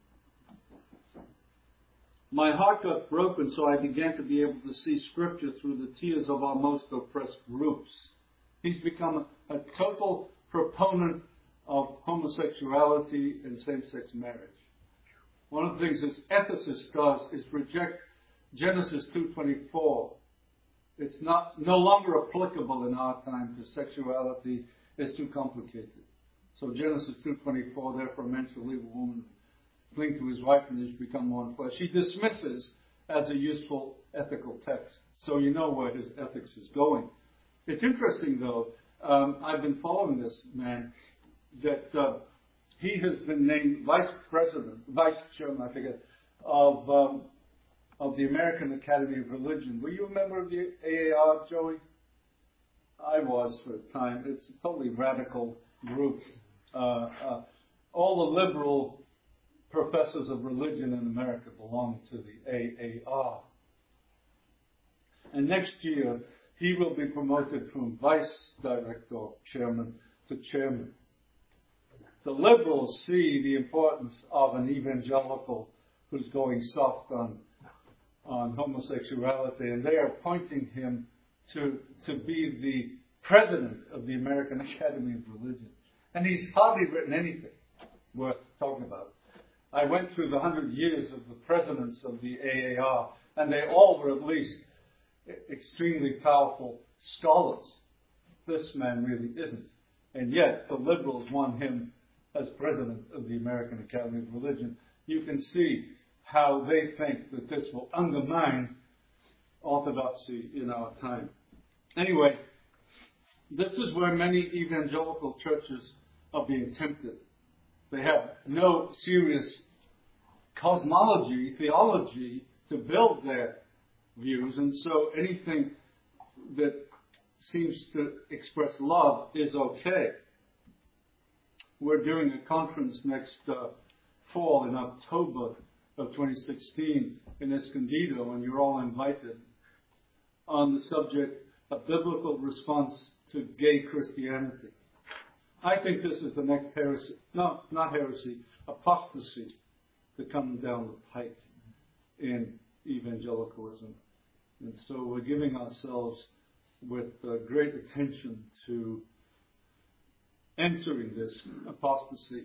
My heart got broken, so I began to be able to see Scripture through the tears of our most oppressed groups. He's become a, a total proponent of homosexuality and same-sex marriage. One of the things this ethicist does is reject Genesis two twenty-four. It's not no longer applicable in our time because sexuality is too complicated. So Genesis two twenty-four, therefore man shall leave a woman, cling to his wife, and they shall become one flesh. He dismisses as a useful ethical text. So you know where his ethics is going. It's interesting, though, um, I've been following this man, that uh, he has been named vice president, vice chairman, I forget, of um, of the American Academy of Religion. Were you a member of the A A R, Joey? I was for a time. It's a totally radical group. Uh, uh, all the liberal professors of religion in America belong to the A A R. And next year, he will be promoted from vice director, chairman, to chairman. The liberals see the importance of an evangelical who's going soft on, on homosexuality, and they are appointing him to, to be the president of the American Academy of Religion. And he's hardly written anything worth talking about. I went through the hundred years of the presidents of the A A R, and they all were at least extremely powerful scholars. This man really isn't. And yet, the liberals want him as president of the American Academy of Religion. You can see how they think that this will undermine orthodoxy in our time. Anyway, this is where many evangelical churches are being tempted. They have no serious cosmology, theology to build their views, and so anything that seems to express love is okay. We're doing a conference next uh, fall in October of twenty sixteen in Escondido, and you're all invited, on the subject of biblical response to gay Christianity. I think this is the next heresy, no, not heresy, apostasy to come down the pike in evangelicalism. And so we're giving ourselves with uh, great attention to answering this apostasy.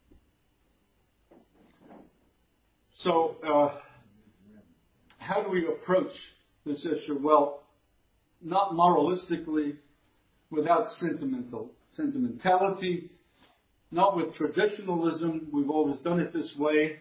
So, uh, how do we approach this issue? Well, not moralistically, without sentimental sentimentality, not with traditionalism. We've always done it this way.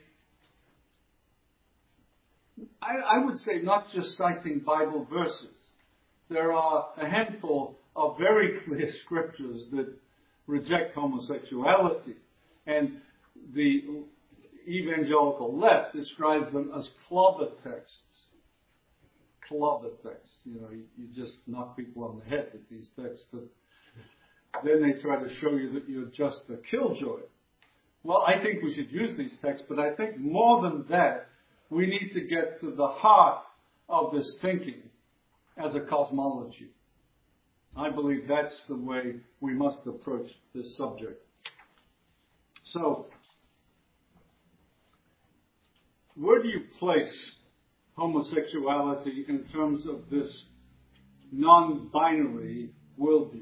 I, I would say not just citing Bible verses. There are a handful of very clear scriptures that reject homosexuality, and the evangelical left describes them as clobber texts. Clobber texts. You know, you, you just knock people on the head with these texts. But then they try to show you that you're just a killjoy. Well, I think we should use these texts, but I think more than that, we need to get to the heart of this thinking as a cosmology. I believe that's the way we must approach this subject. So, where do you place homosexuality in terms of this non-binary worldview?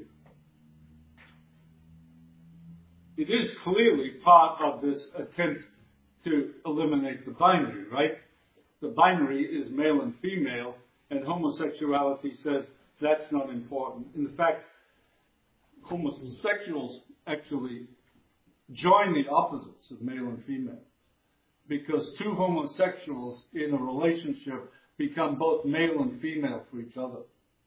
It is clearly part of this attempt to eliminate the binary, right? The binary is male and female, and homosexuality says that's not important. In fact, homosexuals actually join the opposites of male and female, because two homosexuals in a relationship become both male and female for each other.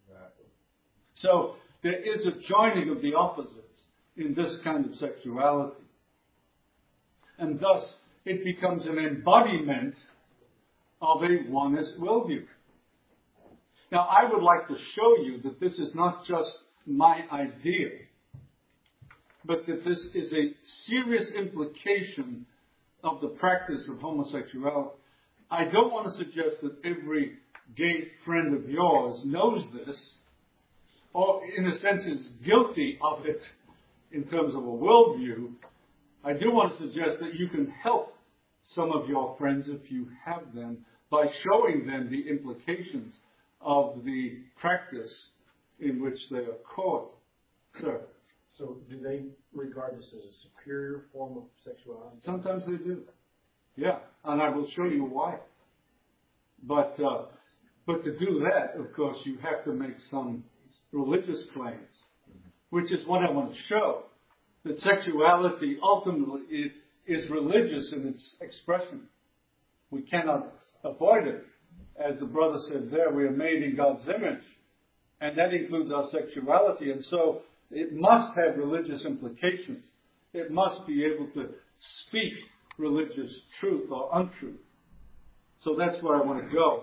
So there is a joining of the opposites in this kind of sexuality. And thus, it becomes an embodiment of a onist worldview. Now, I would like to show you that this is not just my idea, but that this is a serious implication of the practice of homosexuality. I don't want to suggest that every gay friend of yours knows this, or in a sense is guilty of it in terms of a worldview. I do want to suggest that you can help some of your friends, if you have them, by showing them the implications of the practice in which they are caught. Sir? So do they regard this as a superior form of sexuality? Sometimes they do. Yeah, and I will show you why. But uh, but to do that, of course, you have to make some religious claims, which is what I want to show. That sexuality ultimately is, is religious in its expression. We cannot avoid it. As the brother said there, we are made in God's image. And that includes our sexuality. And so it must have religious implications. It must be able to speak religious truth or untruth. So that's where I want to go.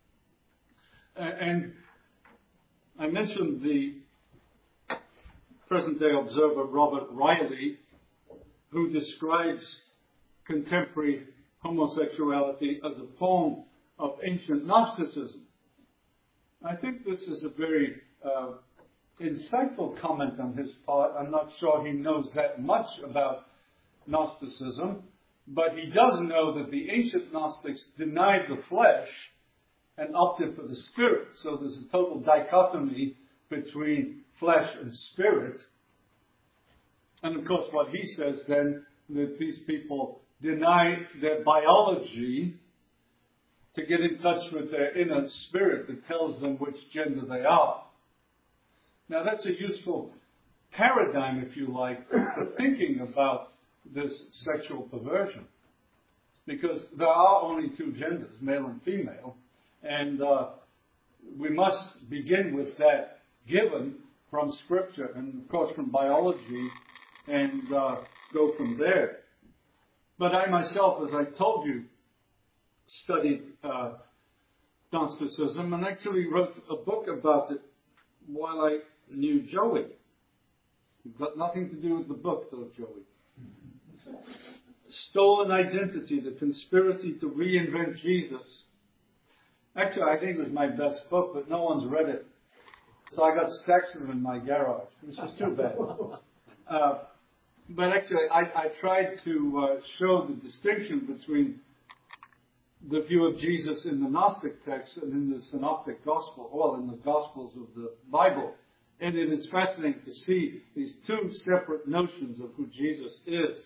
And I mentioned the present-day observer Robert Riley, who describes contemporary homosexuality as a form of ancient Gnosticism. I think this is a very uh, insightful comment on his part. I'm not sure he knows that much about Gnosticism, but he does know that the ancient Gnostics denied the flesh and opted for the spirit. So there's a total dichotomy between flesh and spirit. And of course what he says then, that these people deny their biology to get in touch with their inner spirit that tells them which gender they are. Now that's a useful paradigm, if you like, for thinking about this sexual perversion. Because there are only two genders, male and female, and uh, we must begin with that given from Scripture and, of course, from biology, and uh, go from there. But I myself, as I told you, studied uh, Gnosticism and actually wrote a book about it while I knew Joey. But nothing to do with the book, though, Joey. Stolen Identity, the conspiracy to reinvent Jesus. Actually, I think it was my best book, but no one's read it. So I got stacks of them in my garage, which is too bad. Uh, but actually, I, I tried to uh, show the distinction between the view of Jesus in the Gnostic text and in the Synoptic Gospel, or in the Gospels of the Bible. And it is fascinating to see these two separate notions of who Jesus is.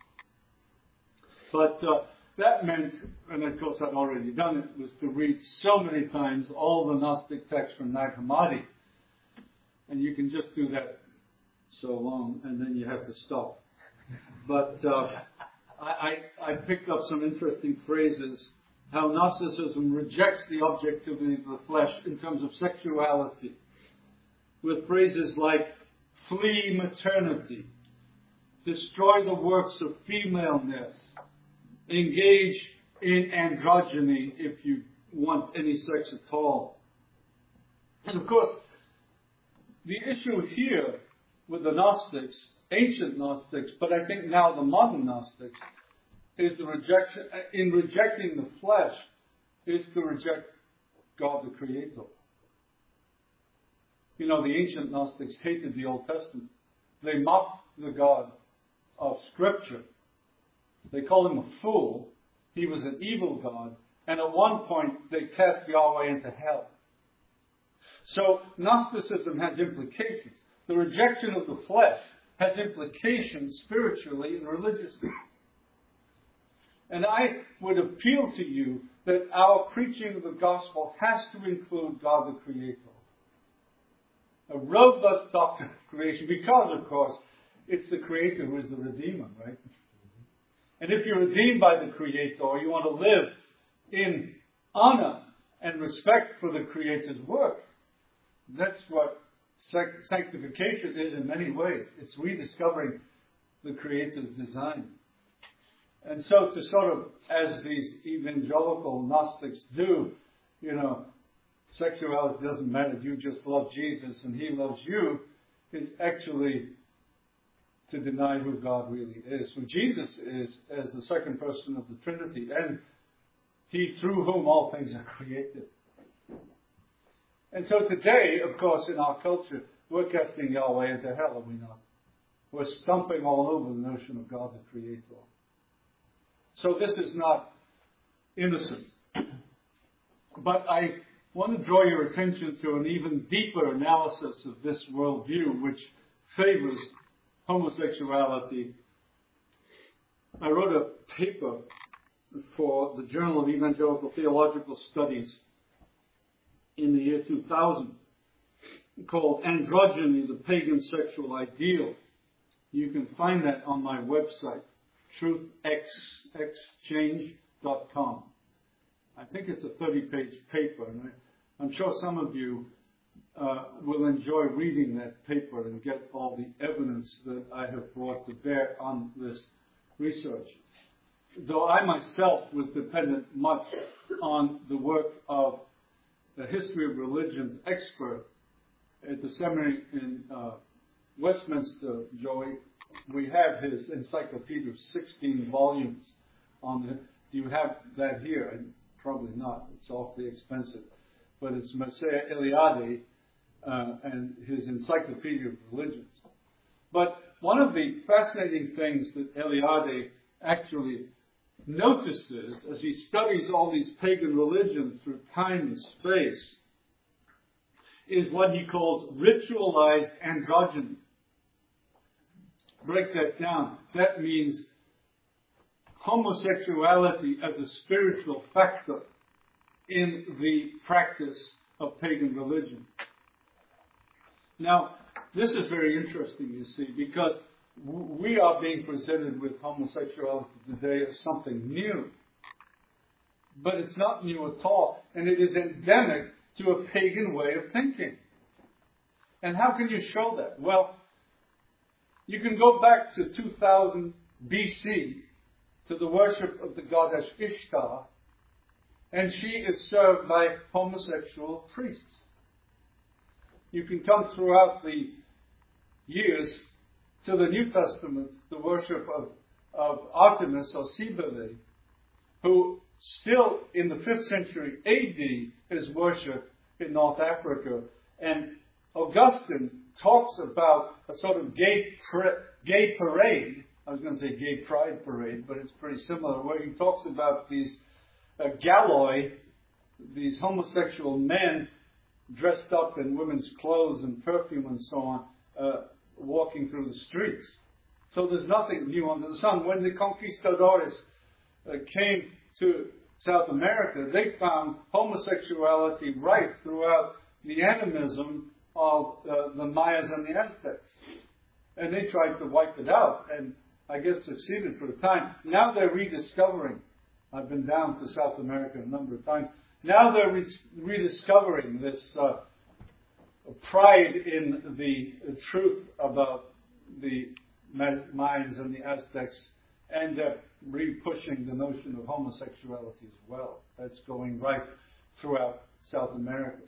But uh, that meant, and of course I'd already done it, was to read so many times all the Gnostic texts from Nag Hammadi. And you can just do that so long, and then you have to stop. But uh, I, I, I picked up some interesting phrases. How Gnosticism rejects the objectivity of the flesh in terms of sexuality, with phrases like flee maternity, destroy the works of femaleness, engage in androgyny if you want any sex at all. And of course, the issue here with the Gnostics, ancient Gnostics, but I think now the modern Gnostics, is the rejection, in rejecting the flesh, is to reject God the Creator. You know, the ancient Gnostics hated the Old Testament. They mocked the God of Scripture. They called him a fool. He was an evil God. And at one point, they cast Yahweh into hell. So, Gnosticism has implications. The rejection of the flesh has implications spiritually and religiously. And I would appeal to you that our preaching of the gospel has to include God the Creator. A robust doctrine of creation, because, of course, it's the Creator who is the Redeemer, right? And if you're redeemed by the Creator, you want to live in honor and respect for the Creator's work. That's what sanctification is in many ways. It's rediscovering the Creator's design. And so to sort of, as these evangelical Gnostics do, you know, sexuality doesn't matter, you just love Jesus and He loves you, is actually to deny who God really is. Who Jesus is as the second person of the Trinity, and He through whom all things are created. And so today, of course, in our culture, we're casting Yahweh into hell, are we not? We're stumping all over the notion of God the Creator. So this is not innocent. But I want to draw your attention to an even deeper analysis of this worldview, which favors homosexuality. I wrote a paper for the Journal of Evangelical Theological Studies in the year two thousand called Androgyny, the Pagan Sexual Ideal. You can find that on my website, truth exchange dot com. I think it's a thirty-page paper, and I, I'm sure some of you uh, will enjoy reading that paper and get all the evidence that I have brought to bear on this research. Though I myself was dependent much on the work of the history of religions expert at the seminary in uh, Westminster, Joey, we have his encyclopedia of sixteen volumes on it. Do you have that here? And probably not. It's awfully expensive. But it's Messiah Eliade uh, and his Encyclopedia of Religions. But one of the fascinating things that Eliade actually notices as he studies all these pagan religions through time and space is what he calls ritualized androgyny. Break that down. That means homosexuality as a spiritual factor in the practice of pagan religion. Now, this is very interesting, you see, because we are being presented with homosexuality today as something new. But it's not new at all, and it is endemic to a pagan way of thinking. And how can you show that? Well, you can go back to two thousand B C to the worship of the goddess Ishtar, and she is served by homosexual priests. You can come throughout the years to the New Testament, the worship of, of Artemis or Cybele, who still in the fifth century A D is worshipped in North Africa. And Augustine talks about a sort of gay, gay parade. I was going to say gay pride parade, but it's pretty similar, where he talks about these uh, galloi, these homosexual men dressed up in women's clothes and perfume and so on, uh, walking through the streets. So there's nothing new under the sun. When the conquistadores uh, came to South America, they found homosexuality rife throughout the animism of uh, the Mayas and the Aztecs. And they tried to wipe it out, and I guess succeeded for a time. Now they're rediscovering. I've been down to South America a number of times. Now they're re- rediscovering this uh, pride in the truth about the Mayans and the Aztecs, and uh, re-pushing the notion of homosexuality as well. That's going right throughout South America.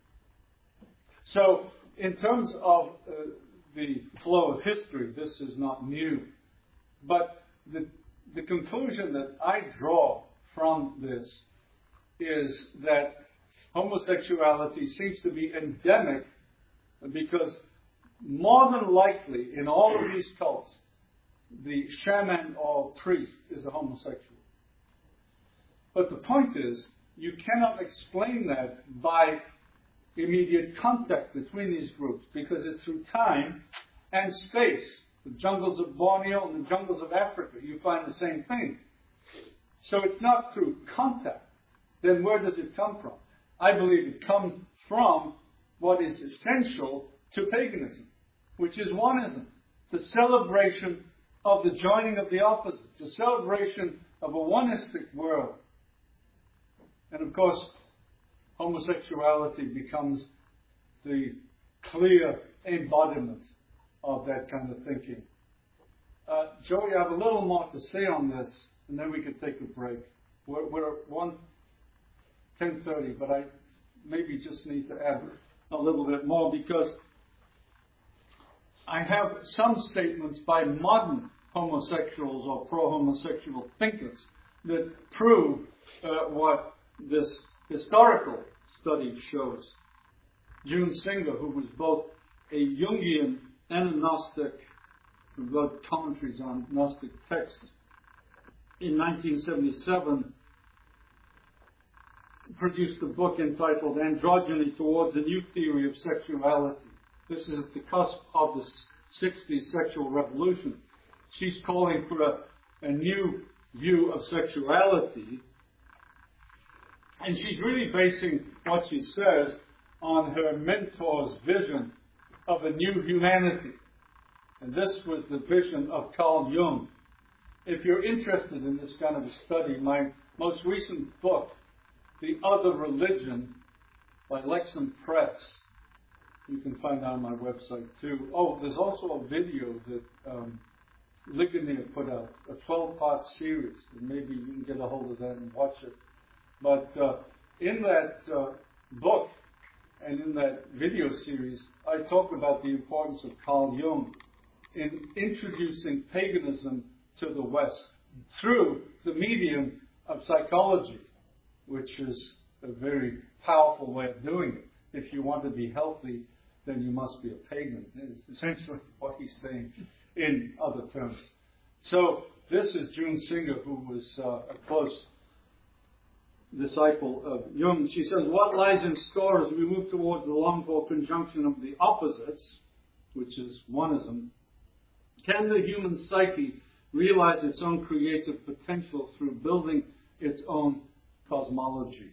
So, in terms of uh, the flow of history, this is not new. But the, the conclusion that I draw from this is that homosexuality seems to be endemic, because more than likely in all of these cults, the shaman or priest is a homosexual. But the point is, you cannot explain that by immediate contact between these groups, because it's through time and space. The jungles of Borneo and the jungles of Africa, you find the same thing. So it's not through contact. Then where does it come from? I believe it comes from what is essential to paganism, which is oneism, the celebration of the joining of the opposites, the celebration of a oneistic world. And of course, homosexuality becomes the clear embodiment of that kind of thinking. Uh, Joey, I have a little more to say on this, and then we could take a break. We're, we're at one ten thirty, but I maybe just need to add a little bit more, because I have some statements by modern homosexuals or pro-homosexual thinkers that prove uh, what this historical study shows. June Singer, who was both a Jungian and a Gnostic, who wrote commentaries on Gnostic texts, in nineteen seventy-seven produced a book entitled Androgyny Towards a New Theory of Sexuality. This is at the cusp of the sixties sexual revolution. She's calling for a, a new view of sexuality, and she's really basing what she says on her mentor's vision of a new humanity. And this was the vision of Carl Jung. If you're interested in this kind of a study, my most recent book, The Other Religion, by Lexham Press, you can find that on my website too. Oh, there's also a video that um, Ligonier put out, a twelve-part series, and maybe you can get a hold of that and watch it. But uh, in that uh, book and in that video series, I talk about the importance of Carl Jung in introducing paganism to the West through the medium of psychology, which is a very powerful way of doing it. If you want to be healthy, then you must be a pagan. It's essentially what he's saying in other terms. So this is June Singer, who was uh, a close disciple of Jung. She says, what lies in store as we move towards the longed-for conjunction of the opposites, which is oneism? Can the human psyche realize its own creative potential through building its own cosmology?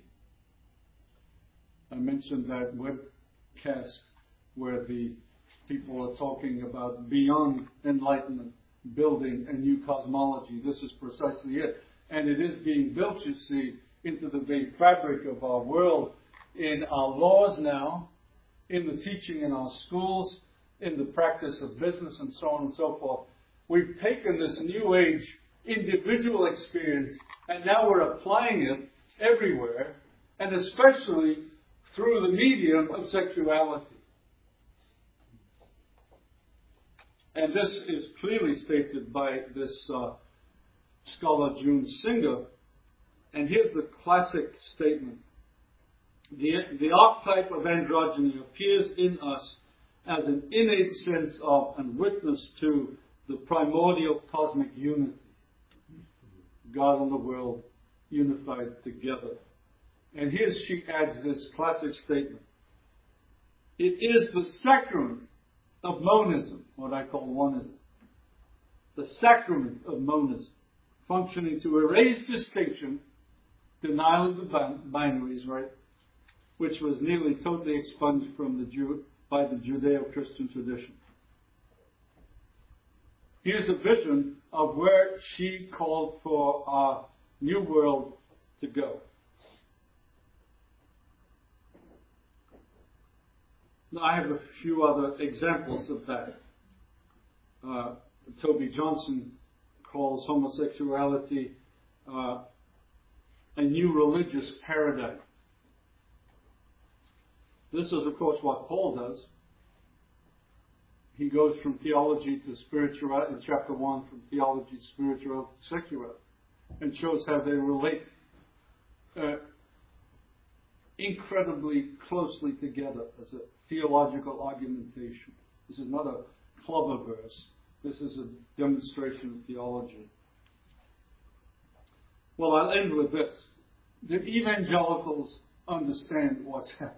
I mentioned that webcast where the people are talking about beyond enlightenment, building a new cosmology. This is precisely it. And it is being built, you see, into the very fabric of our world, in our laws now, in the teaching in our schools, in the practice of business, and so on and so forth. We've taken this new age individual experience, and now we're applying it everywhere, and especially through the medium of sexuality. And this is clearly stated by this uh, scholar June Singer. And here's the classic statement. The, the archetype of androgyny appears in us as an innate sense of and witness to the primordial cosmic unity. God and the world unified together. And here she adds this classic statement. It is the sacrament of monism, what I call monism. The sacrament of monism, functioning to erase distinction, denial of the binaries, right, which was nearly totally expunged from the Jew, by the Judeo-Christian tradition. Here's a vision of where she called for our new world to go. Now, I have a few other examples of that. Uh, Toby Johnson calls homosexuality uh, a new religious paradigm. This is, of course, what Paul does. He goes from theology to spirituality, in chapter one, from theology to spirituality to sexuality, and shows how they relate uh, incredibly closely together as a theological argumentation. This is not a clubber verse. This is a demonstration of theology. Well, I'll end with this. Did evangelicals understand what's happening?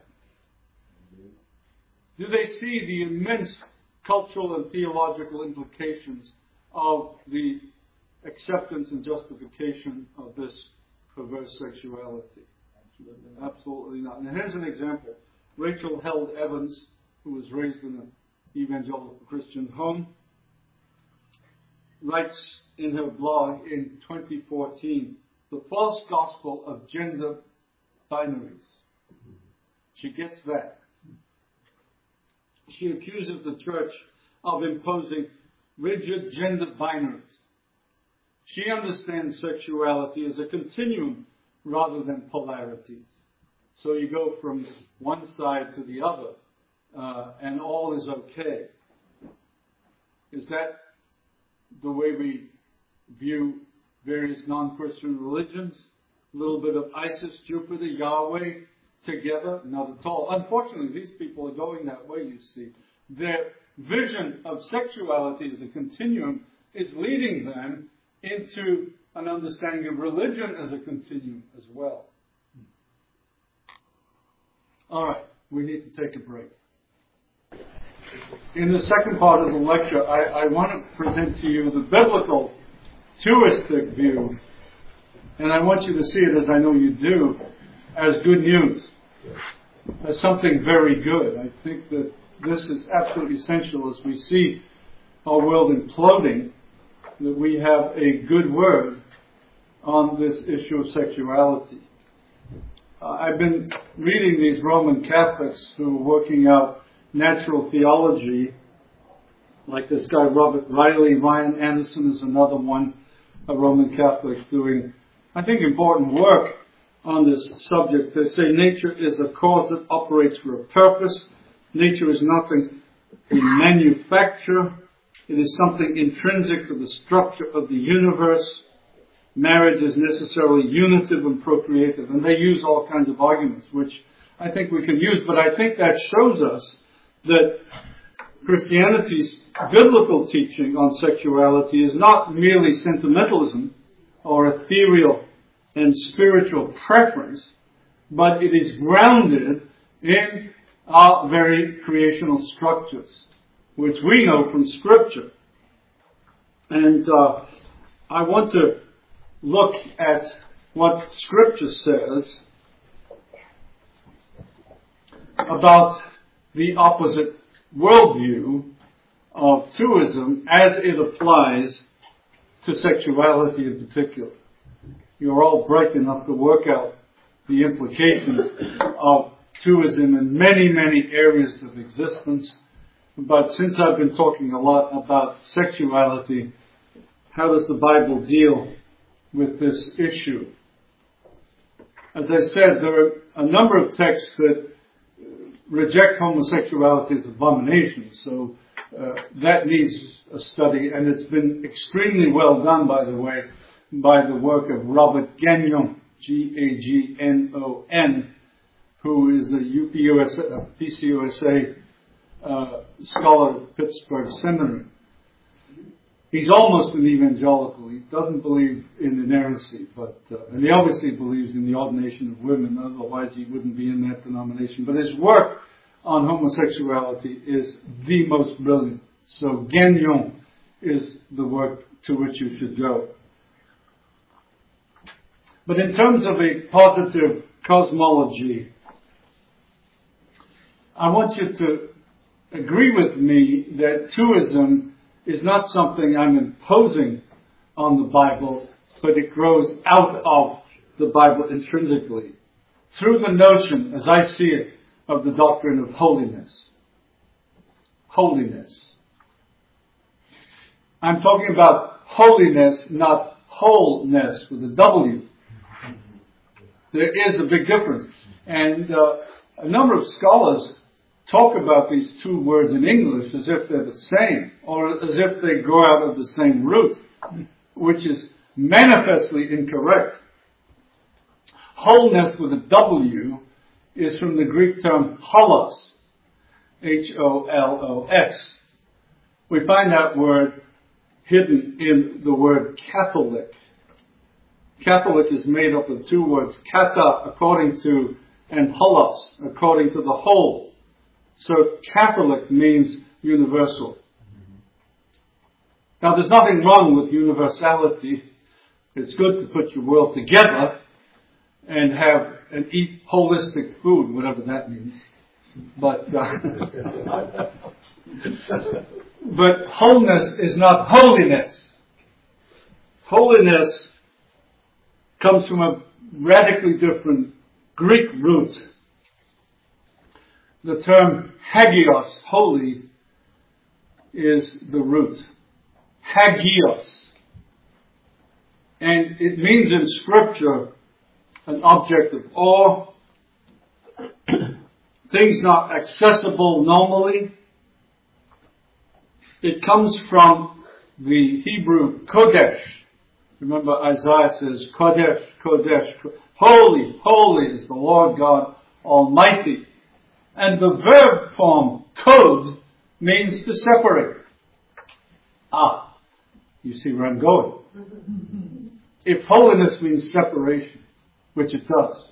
Do they see the immense cultural and theological implications of the acceptance and justification of this perverse sexuality? Absolutely not. Absolutely not. And here's an example. Rachel Held Evans, who was raised in an evangelical Christian home, writes in her blog in twenty fourteen, the false gospel of gender binaries. She gets that. She accuses the church of imposing rigid gender binaries. She understands sexuality as a continuum rather than polarities. So you go from one side to the other, uh, and all is okay. Is that the way we view various non-Christian religions? A little bit of Isis, Jupiter, Yahweh together? Not at all. Unfortunately, these people are going that way, you see. Their vision of sexuality as a continuum is leading them into an understanding of religion as a continuum as well. All right, we need to take a break. In the second part of the lecture, I, I want to present to you the biblical tuistic view, and I want you to see it, as I know you do, as good news, as something very good. I think that this is absolutely essential as we see our world imploding, that we have a good word on this issue of sexuality. Uh, I've been reading these Roman Catholics who are working out natural theology, like this guy Robert Riley. Ryan Anderson is another one, a Roman Catholic doing, I think, important work on this subject. They say nature is a cause that operates for a purpose. Nature is nothing we manufacture. It is something intrinsic to the structure of the universe. Marriage is necessarily unitive and procreative. And they use all kinds of arguments, which I think we can use. But I think that shows us that Christianity's biblical teaching on sexuality is not merely sentimentalism or ethereal and spiritual preference, but it is grounded in our very creational structures, which we know from Scripture. And uh, I want to look at what Scripture says about the opposite worldview of tuism as it applies to sexuality in particular. You're all bright enough to work out the implications of tuism in many, many areas of existence. But since I've been talking a lot about sexuality, how does the Bible deal with this issue? as I said, there are a number of texts that reject homosexuality as abomination. So uh, that needs a study, and it's been extremely well done, by the way, by the work of Robert Gagnon, G A G N O N, who is a U P U S A, a P C U S A uh, scholar at Pittsburgh Seminary. He's almost an evangelical. He doesn't believe in inerrancy, but uh, and he obviously believes in the ordination of women. Otherwise, he wouldn't be in that denomination. But his work on homosexuality is the most brilliant. So Gagnon is the work to which you should go. But in terms of a positive cosmology, I want you to agree with me that twoism is not something I'm imposing on the Bible, but it grows out of the Bible intrinsically, through the notion, as I see it, of the doctrine of holiness. Holiness. I'm talking about holiness, not wholeness with a W. There is a big difference. And uh, a number of scholars talk about these two words in English as if they're the same, or as if they grow out of the same root, which is manifestly incorrect. Wholeness with a W is from the Greek term holos, H O L O S. We find that word hidden in the word Catholic. Catholic is made up of two words, kata, according to, and holos, according to the whole. So Catholic means universal. Now there's nothing wrong with universality. It's good to put your world together and have and eat holistic food, whatever that means. But uh, but wholeness is not holiness. Holiness comes from a radically different Greek root. The term hagios, holy, is the root. Hagios. And it means in Scripture an object of awe, things not accessible normally. It comes from the Hebrew kodesh. Remember Isaiah says, Kodesh, Kodesh, holy, holy is the Lord God Almighty. And the verb form, kod, means to separate. Ah, you see where I'm going. If holiness means separation, which it does,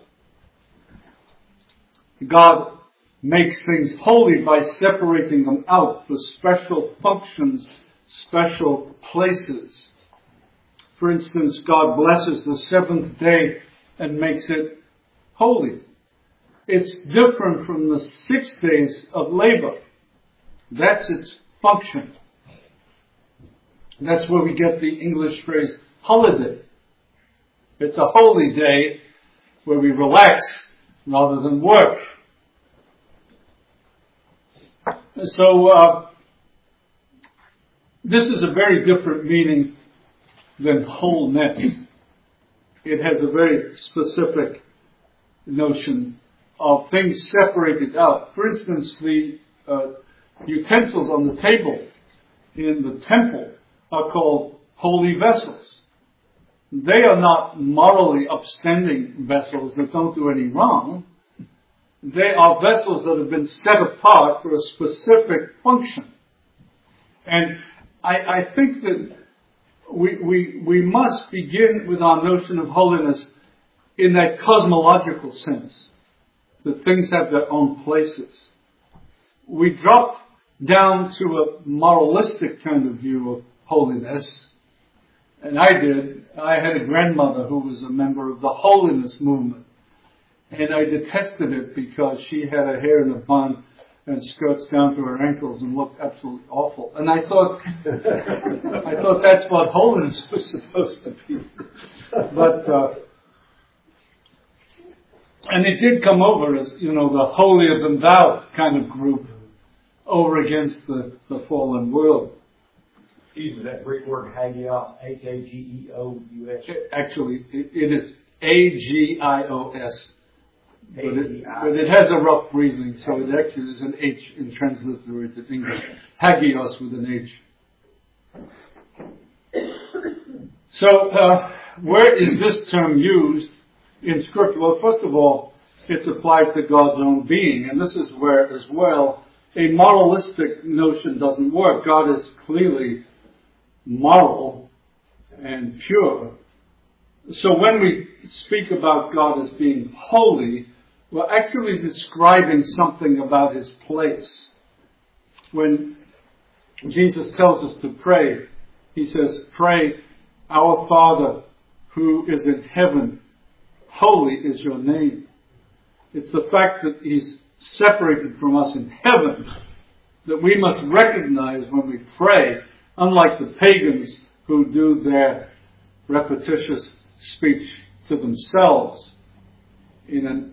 God makes things holy by separating them out for special functions, special places. For instance, God blesses the seventh day and makes it holy. It's different from the six days of labor. That's its function. That's where we get the English phrase holiday. It's a holy day where we relax rather than work. So, uh, this is a very different meaning than wholeness. It has a very specific notion of things separated out. For instance, the uh, utensils on the table in the temple are called holy vessels. They are not morally upstanding vessels that don't do any wrong. They are vessels that have been set apart for a specific function. And I, I think that we, we, we must begin with our notion of holiness in that cosmological sense, that things have their own places. We dropped down to a moralistic kind of view of holiness, and I did. I had a grandmother who was a member of the holiness movement, and I detested it because she had her hair in a bun and skirts down to her ankles and looked absolutely awful. And I thought, I thought that's what holiness was supposed to be. But, uh, and it did come over as, you know, the holier than thou kind of group over against the, the fallen world. Excuse me, that Greek word hagios, H A G E O U S. Actually, it, it is A G I O S. But it, but it has a rough breathing, so it actually is an H in transliterated English. Hagios with an H. So, uh, where is this term used in Scripture? Well, first of all, it's applied to God's own being, and this is where, as well, a moralistic notion doesn't work. God is clearly moral and pure. So when we speak about God as being holy, we're actually describing something about His place. When Jesus tells us to pray, He says, pray, our Father who is in heaven, holy is your name. It's the fact that He's separated from us in heaven that we must recognize when we pray, unlike the pagans who do their repetitious speech to themselves in an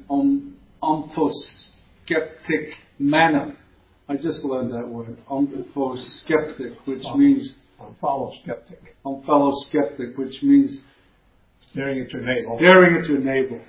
ontoskeptic manner. I just learned that word, ontoskeptic, which means Follow skeptic. fellow skeptic, which means Staring at your navel. staring at your navel.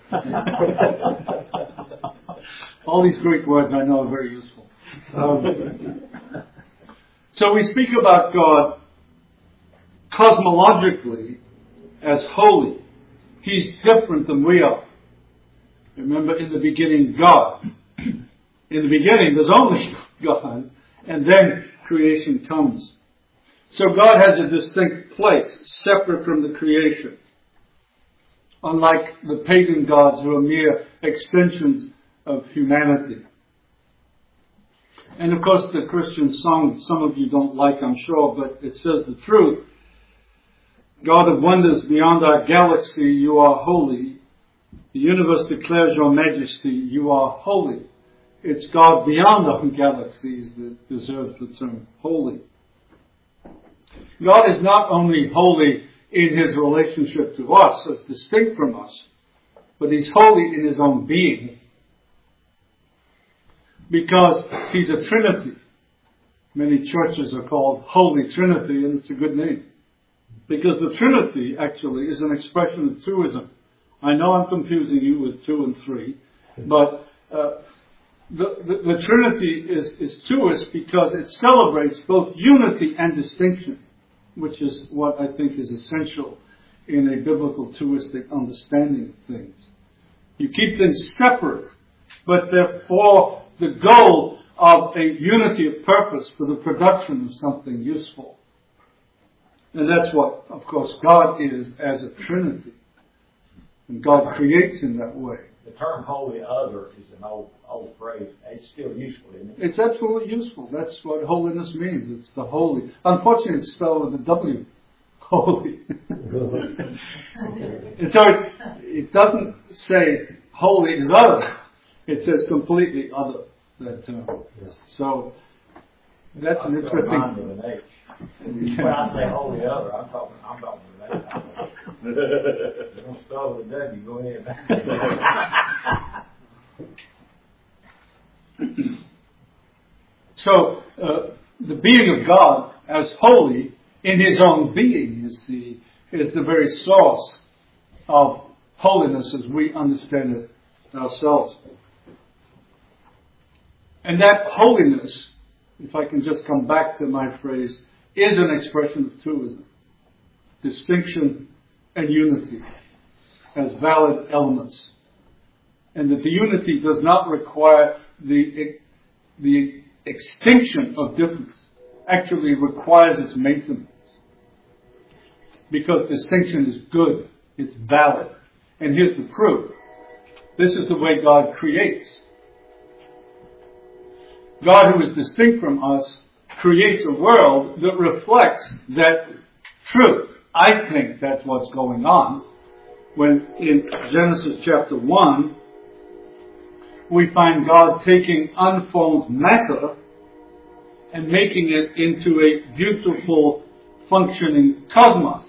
All these Greek words I know are very useful. Um, so we speak about God cosmologically as holy. He's different than we are. Remember, in the beginning, God. In the beginning, there's only God, and then creation comes. So God has a distinct place, separate from the creation. Unlike the pagan gods who are mere extensions of humanity. And of course the Christian song, some of you don't like, I'm sure, but it says the truth. God of wonders beyond our galaxy, you are holy. The universe declares your majesty, you are holy. It's God beyond our galaxies that deserves the term holy. God is not only holy in His relationship to us as distinct from us, but He's holy in His own being. Because He's a Trinity. Many churches are called Holy Trinity, and it's a good name. Because the Trinity actually is an expression of twoism. I know I'm confusing you with two and three, but uh, the, the, the Trinity is, is twoist because it celebrates both unity and distinction, which is what I think is essential in a biblical twoistic understanding of things. You keep things separate, but they're for the goal of a unity of purpose for the production of something useful. And that's what, of course, God is as a Trinity. And God creates in that way. The term holy other is an old old phrase. It's still useful, isn't it? It's absolutely useful. That's what holiness means. It's the holy. Unfortunately, it's spelled with a W. Holy. And so it, it doesn't say holy is other. It says completely other. That term. So that's an interesting. Mine with an H. When I say holy other, I'm talking. I'm talking with an H. Don't spell with a W. Go ahead. So uh, the being of God as holy in His own being, you see, is the very source of holiness as we understand it ourselves. And that holiness, if I can just come back to my phrase, is an expression of twoism. Distinction and unity as valid elements. And that the unity does not require the, the extinction of difference. Actually requires its maintenance. Because distinction is good. It's valid. And here's the proof. This is the way God creates. God, who is distinct from us, creates a world that reflects that truth. I think that's what's going on when in Genesis chapter one, we find God taking unformed matter and making it into a beautiful, functioning cosmos.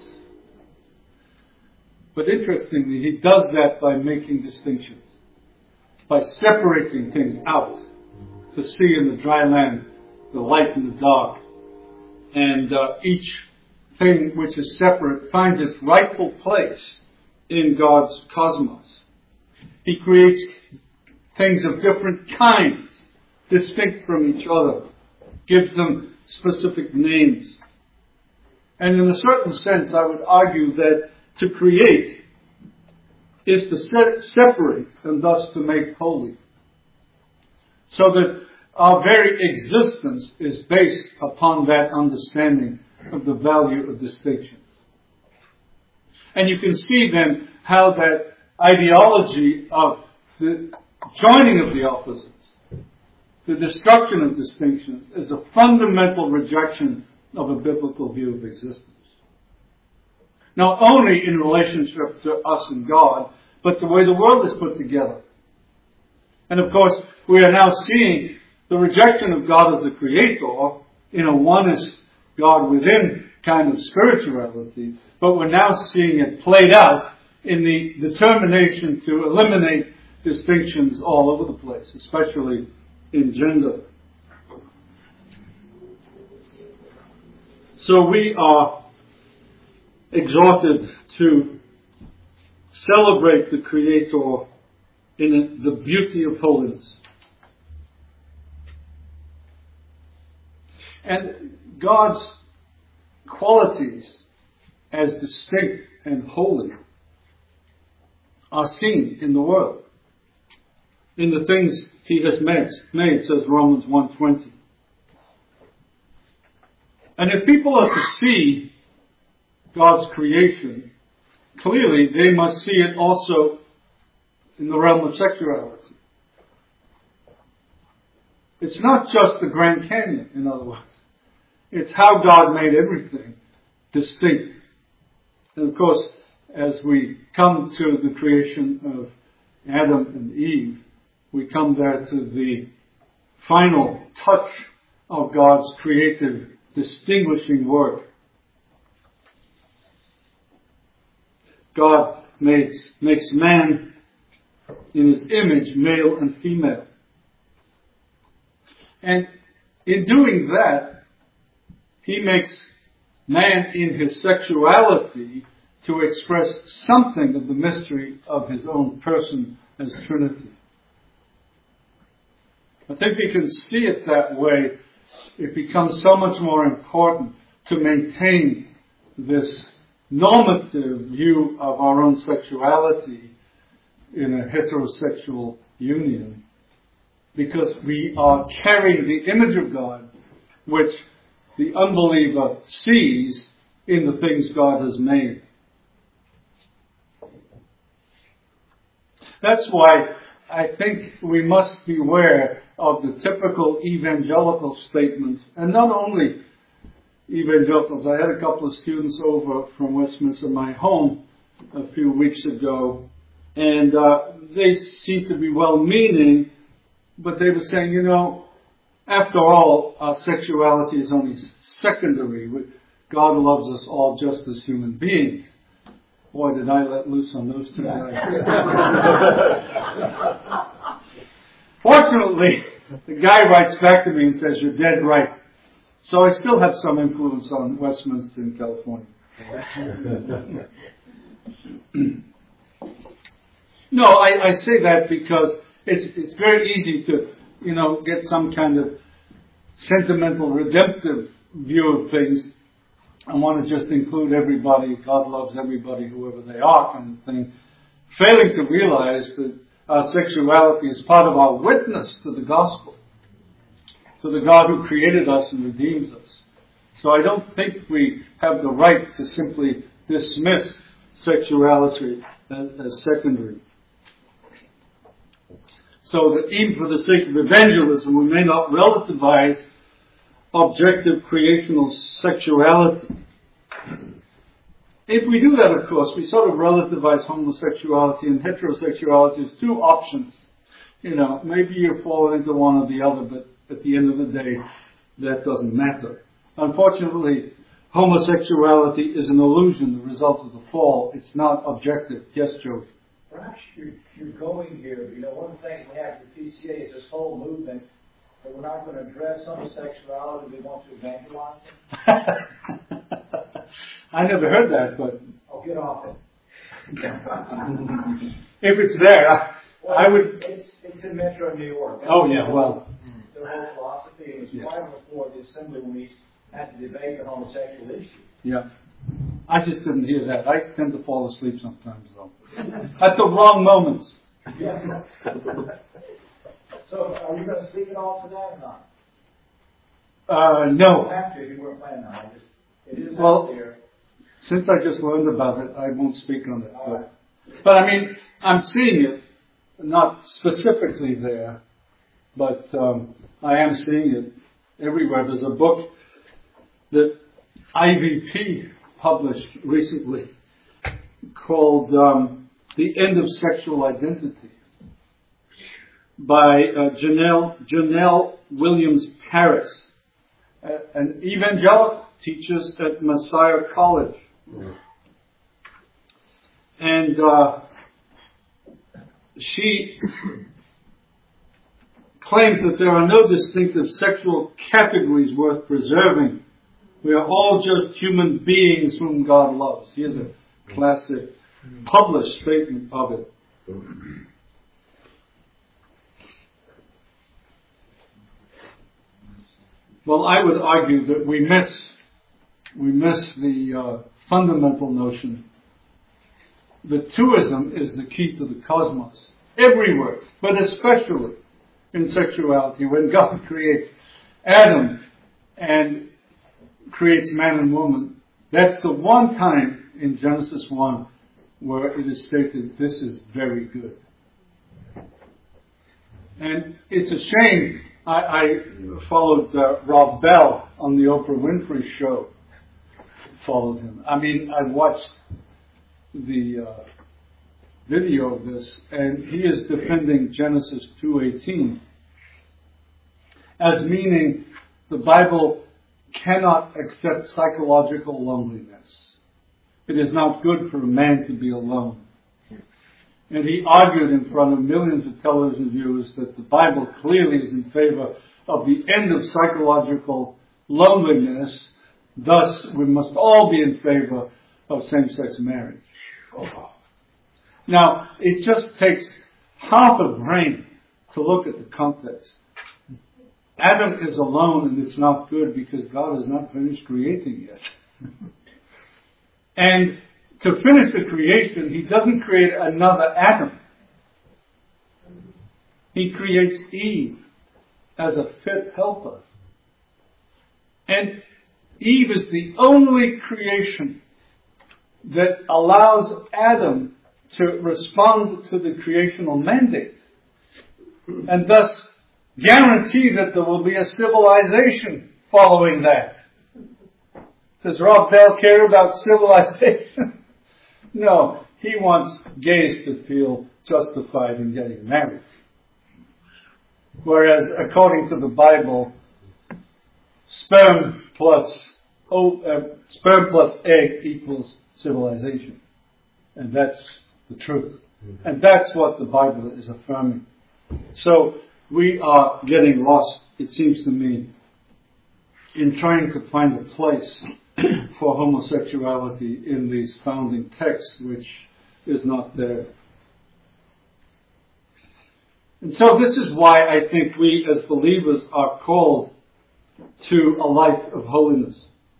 But interestingly, He does that by making distinctions, by separating things out. The sea and the dry land, the light and the dark. And uh, each thing which is separate finds its rightful place in God's cosmos. He creates things of different kinds, distinct from each other, gives them specific names. And in a certain sense, I would argue that to create is to se- separate and thus to make holy. So that our very existence is based upon that understanding of the value of distinction. And you can see then how that ideology of the joining of the opposites, the destruction of distinctions, is a fundamental rejection of a biblical view of existence. Not only in relationship to us and God, but the way the world is put together. And of course, we are now seeing the rejection of God as a creator in a oneness God within kind of spirituality, but we're now seeing it played out in the determination to eliminate distinctions all over the place, especially in gender. So we are exhorted to celebrate the Creator in the beauty of holiness. And God's qualities as distinct and holy are seen in the world, in the things He has made, made says Romans one twenty. And if people are to see God's creation, clearly they must see it also in the realm of sexuality. It's not just the Grand Canyon, in other words. It's how God made everything distinct. And of course, as we come to the creation of Adam and Eve, we come there to the final touch of God's creative, distinguishing work. God makes, makes man in His image, male and female. And in doing that, He makes man in his sexuality to express something of the mystery of His own person as Trinity. I think we can see it that way. It becomes so much more important to maintain this normative view of our own sexuality in a heterosexual union, because we are carrying the image of God, which the unbeliever sees in the things God has made. That's why I think we must beware of the typical evangelical statements, and not only evangelicals. I had a couple of students over from Westminster, my home, a few weeks ago, and uh, they seemed to be well-meaning, but they were saying, you know, after all, our sexuality is only secondary. God loves us all just as human beings. Boy, did I let loose on those two guys. Fortunately, the guy writes back to me and says, you're dead right. So I still have some influence on Westminster in California. No, I, I say that because it's it's very easy to, you know, get some kind of sentimental, redemptive view of things. I want to just include everybody, God loves everybody, whoever they are, kind of thing. Failing to realize that our sexuality is part of our witness to the gospel, to the God who created us and redeems us. So I don't think we have the right to simply dismiss sexuality as, as secondary. So that even for the sake of evangelism, we may not relativize objective creational sexuality. If we do that, of course, we sort of relativize homosexuality and heterosexuality as two options. You know, maybe you fall into one or the other, but at the end of the day, that doesn't matter. Unfortunately, homosexuality is an illusion, the result of the fall. It's not objective. Yes, Joe? Perhaps you're, you're going here. You know, one thing we have at the P C A is this whole movement that we're not going to address homosexuality. We want to evangelize it. I never heard that, but... I'll get off it. If it's there, I, Well, I would. It's, it's in Metro New York. Oh yeah, well. Their whole philosophy is Yeah. right before the assembly when we had to debate the homosexual issue. Yeah. I just didn't hear that. I tend to fall asleep sometimes, though. At the wrong moments. Yeah. So, are you going to speak at all to that or not? Uh, You no. don't have to if you weren't planning on it. It is Well, out there. Since I just learned about it, I won't speak on it. All right. But, but I mean, I'm seeing it, not specifically there, but um, I am seeing it everywhere. There's a book that I V P published recently called um, The End of Sexual Identity by uh, Janelle, Janelle Williams Harris, uh, an evangelical, teaches at Messiah College. And uh, she claims that there are no distinctive sexual categories worth preserving. We are all just human beings whom God loves. Here's a classic published statement of it. Well, I would argue that we miss we miss the uh, fundamental notion that twoism is the key to the cosmos everywhere, but especially in sexuality. When God creates Adam and creates man and woman, that's the one time in Genesis one where it is stated, this is very good. And it's a shame. I, I followed uh, Rob Bell on the Oprah Winfrey Show. Followed him. I mean, I watched the uh, video of this, and he is defending Genesis two eighteen as meaning the Bible cannot accept psychological loneliness. It is not good for a man to be alone. And he argued in front of millions of television viewers that the Bible clearly is in favor of the end of psychological loneliness. Thus, we must all be in favor of same-sex marriage. Now, it just takes half a brain to look at the context. Adam is alone and it's not good because God has not finished creating yet. And to finish the creation, He doesn't create another Adam. He creates Eve as a fit helper. And Eve is the only creation that allows Adam to respond to the creational mandate and thus guarantee that there will be a civilization following that. Does Rob Bell care about civilization? No, he wants gays to feel justified in getting married. Whereas, according to the Bible, sperm plus oh, uh, sperm plus egg equals civilization, and that's the truth, and that's what the Bible is affirming. So we are getting lost, it seems to me, in trying to find a place for homosexuality in these founding texts, which is not there. And so this is why I think we as believers are called to a life of holiness.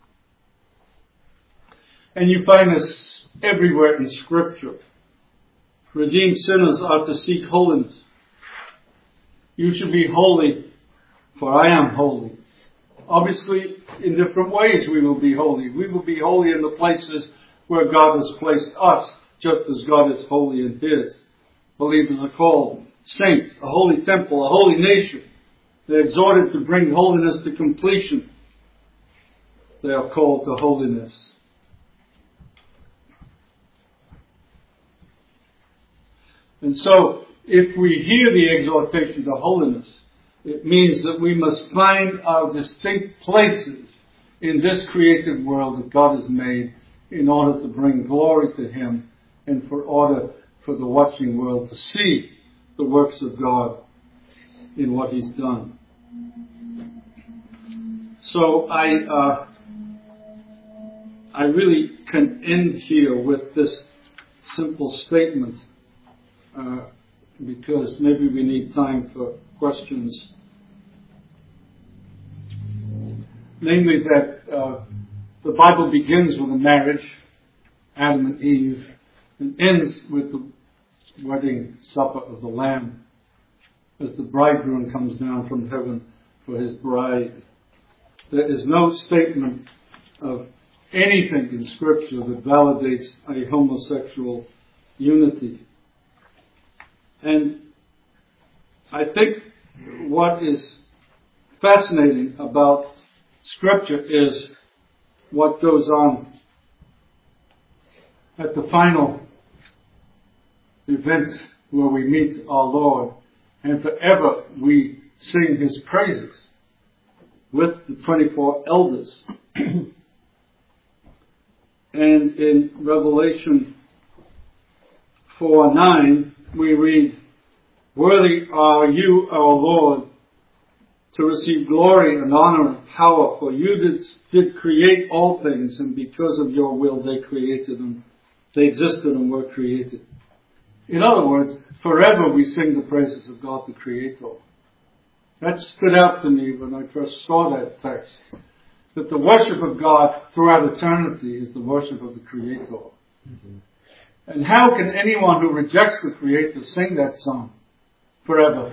And you find this everywhere in Scripture. Redeemed sinners are to seek holiness. You should be holy, for I am holy. Obviously, in different ways we will be holy. We will be holy in the places where God has placed us, just as God is holy in His. Believers are called saints, a holy temple, a holy nation. They're exhorted to bring holiness to completion. They are called to holiness. And so, if we hear the exhortation to holiness, it means that we must find our distinct places in this created world that God has made in order to bring glory to Him and for order for the watching world to see the works of God in what He's done. So I, uh, I really can end here with this simple statement, uh, because maybe we need time for questions. Namely that uh, the Bible begins with a marriage, Adam and Eve, and ends with the wedding supper of the Lamb, as the bridegroom comes down from heaven for his bride. There is no statement of anything in Scripture that validates a homosexual unity. And I think what is fascinating about Scripture is what goes on at the final event where we meet our Lord, and forever we sing His praises with the twenty-four elders. And in Revelation four nine, we read, "Worthy are you, our Lord, to receive glory and honor and power, for you did, did create all things, and because of your will they created them. They existed and were created." In other words, forever we sing the praises of God the Creator. That stood out to me when I first saw that text, that the worship of God throughout eternity is the worship of the Creator. Mm-hmm. And how can anyone who rejects the Creator sing that song forever?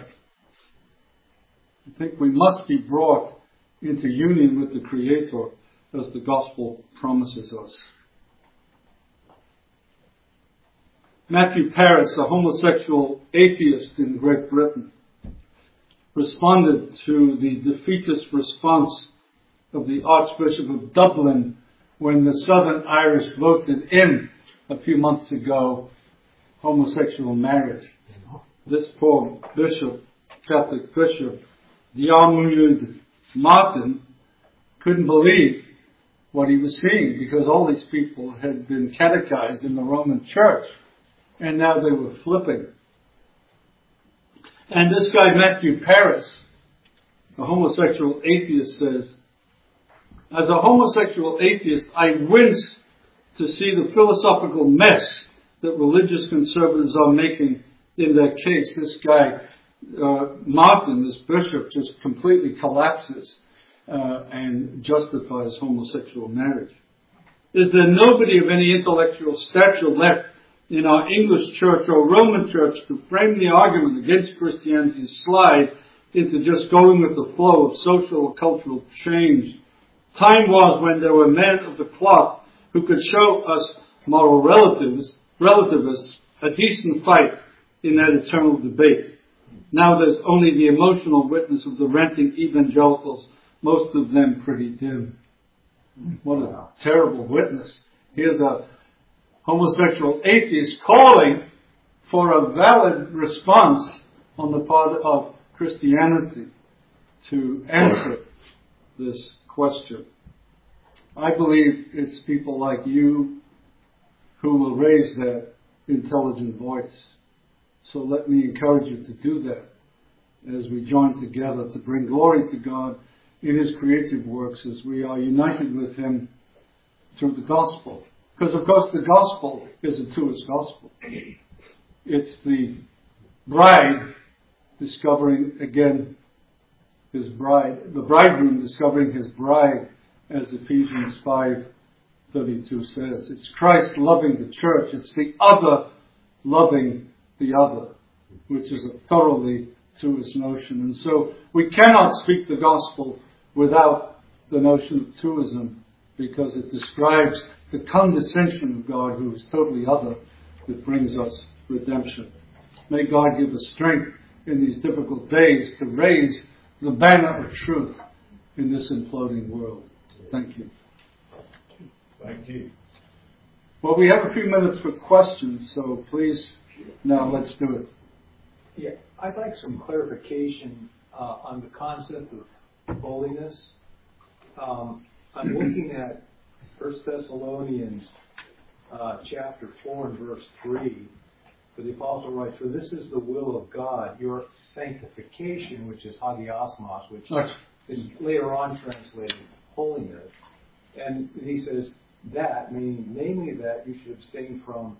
I think we must be brought into union with the Creator as the Gospel promises us. Matthew Paris, a homosexual atheist in Great Britain, responded to the defeatist response of the Archbishop of Dublin when the Southern Irish voted in, a few months ago, homosexual marriage. This poor bishop, Catholic bishop, Diarmuid Martin, couldn't believe what he was seeing, because all these people had been catechized in the Roman Church, and now they were flipping. And this guy, Matthew Paris, a homosexual atheist, says, "As a homosexual atheist, I wince to see the philosophical mess that religious conservatives are making in their case." This guy, uh, Martin, this bishop, just completely collapses uh, and justifies homosexual marriage. "Is there nobody of any intellectual stature left in our English church or Roman church to frame the argument against Christianity's slide into just going with the flow of social or cultural change? Time was when there were men of the cloth who could show us moral relativists, relativists a decent fight in that eternal debate. Now there's only the emotional witness of the ranting evangelicals, most of them pretty dim." What a terrible witness. Here's a homosexual atheist calling for a valid response on the part of Christianity to answer this question. I believe it's people like you who will raise that intelligent voice. So let me encourage you to do that as we join together to bring glory to God in His creative works, as we are united with Him through the gospel. Because, of course, the gospel is a truest gospel. It's the bride discovering again his bride, the bridegroom discovering his bride, as Ephesians five thirty-two says. It's Christ loving the church. It's the other loving the other, which is a thoroughly truest notion. And so we cannot speak the gospel without the notion of truism, because it describes the condescension of God, who is totally other, that brings us redemption. May God give us strength in these difficult days to raise the banner of truth in this imploding world. Thank you. Thank you. Well, we have a few minutes for questions, so please, now let's do it. Yeah, I'd like some clarification uh, on the concept of holiness. Um, I'm looking at First Thessalonians uh, chapter four and verse three, where the apostle writes, "For this is the will of God, your sanctification," which is hagiosmos, which Right. is later on translated holiness. And he says that, meaning namely that you should abstain from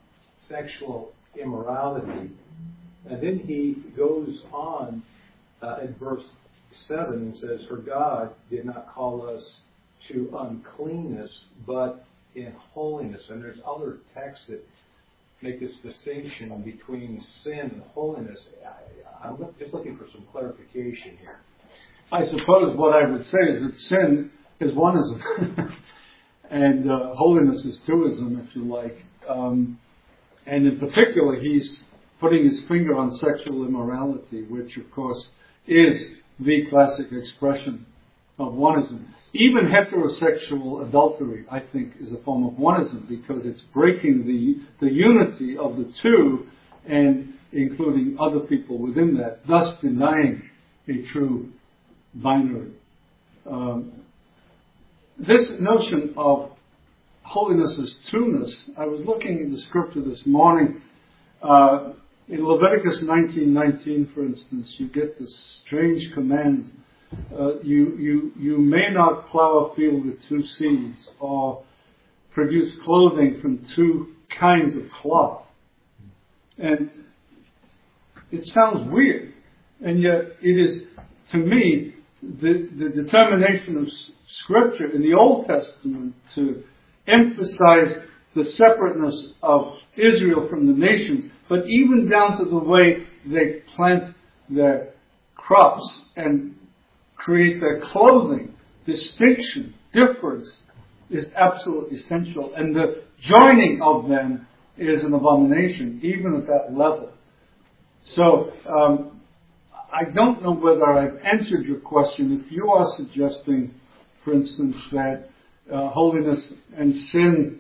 sexual immorality. And then he goes on uh, in verse seven and says, "For God did not call us to uncleanness, but in holiness." And there's other texts that make this distinction between sin and holiness. I, I'm look, just looking for some clarification here. I suppose what I would say is that sin is oneism, and uh, holiness is twoism, if you like. Um, and in particular, he's putting his finger on sexual immorality, which, of course, is the classic expression of oneism. Even heterosexual adultery, I think, is a form of oneism because it's breaking the the unity of the two and including other people within that, thus denying a true binary. Um, this notion of holiness as two-ness, I was looking in the scripture this morning. Uh, in Leviticus nineteen nineteen, for instance, you get this strange command. Uh, you, you, you may not plow a field with two seeds or produce clothing from two kinds of cloth. And it sounds weird, and yet it is, to me, the, the determination of Scripture in the Old Testament to emphasize the separateness of Israel from the nations, but even down to the way they plant their crops and create their clothing, distinction, difference is absolutely essential. And the joining of them is an abomination, even at that level. So, um, I don't know whether I've answered your question. If you are suggesting, for instance, that uh, holiness and sin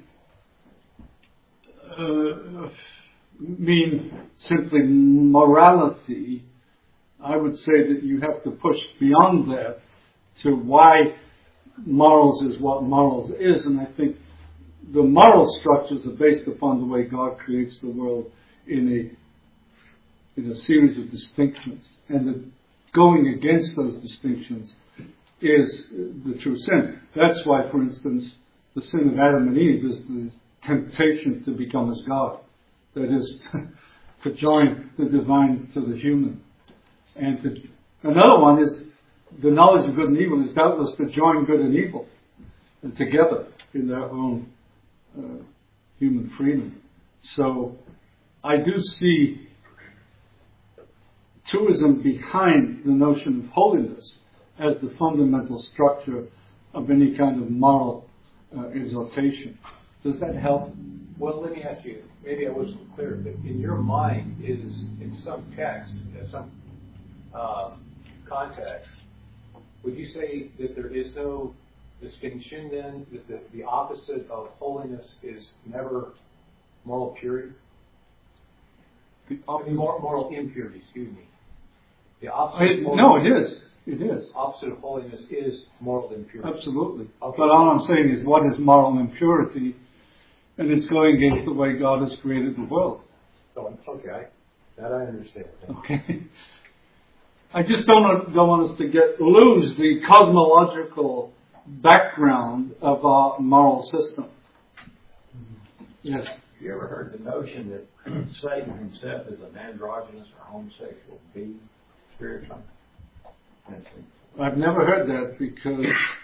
uh, mean simply morality, I would say that you have to push beyond that to why morals is what morals is. And I think the moral structures are based upon the way God creates the world in a in a series of distinctions. And the going against those distinctions is the true sin. That's why, for instance, the sin of Adam and Eve is the temptation to become as God. That is, to join the divine to the human. And to, another one is the knowledge of good and evil is doubtless to join good and evil and together in their own uh, human freedom. So I do see twoism behind the notion of holiness as the fundamental structure of any kind of moral uh, exaltation. Does that help? Well, let me ask you, maybe I wasn't clear, but in your mind is, in some text, in some um, context, would you say that there is no distinction then, that the, the opposite of holiness is never moral purity? The I mean, moral, moral impurity, excuse me. The opposite I, of no, it is. It is. opposite of holiness is moral impurity. Absolutely. Okay. But all I'm saying is, what is moral impurity? And it's going against the way God has created the world. So, okay, that I understand. Okay. I just don't, don't want us to get lose the cosmological background of our moral system. Yes. Have you ever heard the notion that Satan himself is an androgynous or homosexual being spiritually? I've never heard that because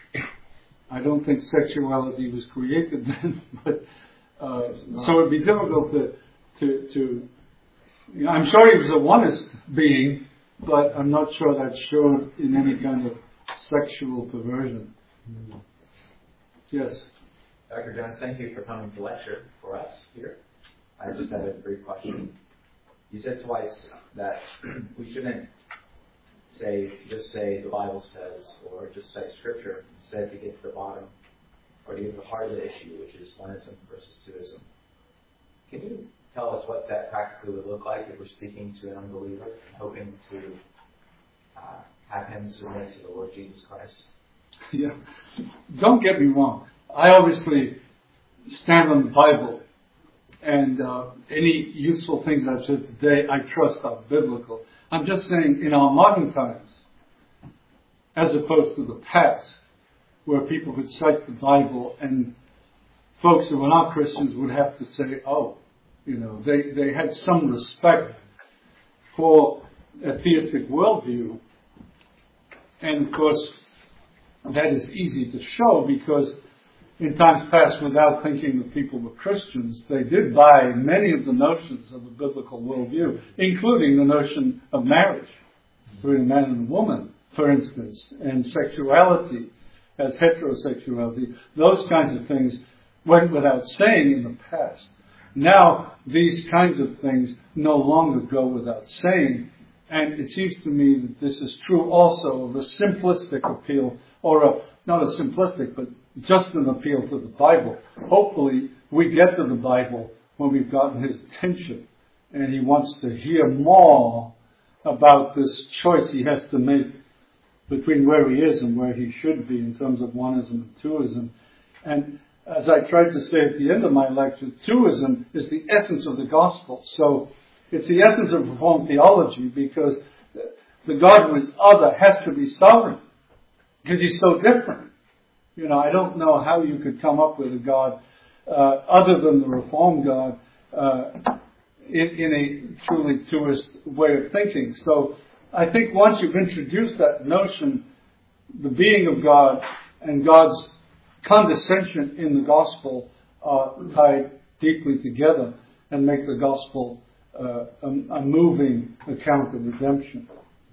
I don't think sexuality was created then. But uh, so it'd be difficult to to to. You know, I'm sure he was a onist being, but I'm not sure that showed in any kind of sexual perversion. Mm-hmm. Yes. Doctor Jones, thank you for coming to lecture for us here. I just have a brief question. You said twice that we shouldn't say, just say the Bible says, or just cite Scripture, instead to get to the bottom, or to get to the heart of the issue, which is oneism versus twoism. Can you tell us what that practically would look like if we're speaking to an unbeliever, hoping to uh, have him submit to the Lord Jesus Christ? Yeah. Don't get me wrong. I obviously stand on the Bible, and uh, any useful things I've said today, I trust are biblical. I'm just saying, in our modern times, as opposed to the past, where people could cite the Bible and folks who are not Christians would have to say, oh, You know, they, they had some respect for a theistic worldview. And of course, that is easy to show because in times past, without thinking that people were Christians, they did buy many of the notions of the biblical worldview, including the notion of marriage between a man and a woman, for instance, and sexuality as heterosexuality. Those kinds of things went without saying in the past. Now, these kinds of things no longer go without saying, and it seems to me that this is true also of a simplistic appeal, or a, not a simplistic, but just an appeal to the Bible. Hopefully, we get to the Bible when we've gotten his attention, and he wants to hear more about this choice he has to make between where he is and where he should be in terms of oneism and twoism. And as I tried to say at the end of my lecture, twoism is the essence of the gospel. So it's the essence of Reformed theology because the God who is other has to be sovereign because he's so different. You know, I don't know how you could come up with a God uh, other than the Reformed God uh, in, in a truly twoist way of thinking. So I think once you've introduced that notion, the being of God and God's condescension in the gospel are tied deeply together and make the gospel uh, a, a moving account of redemption.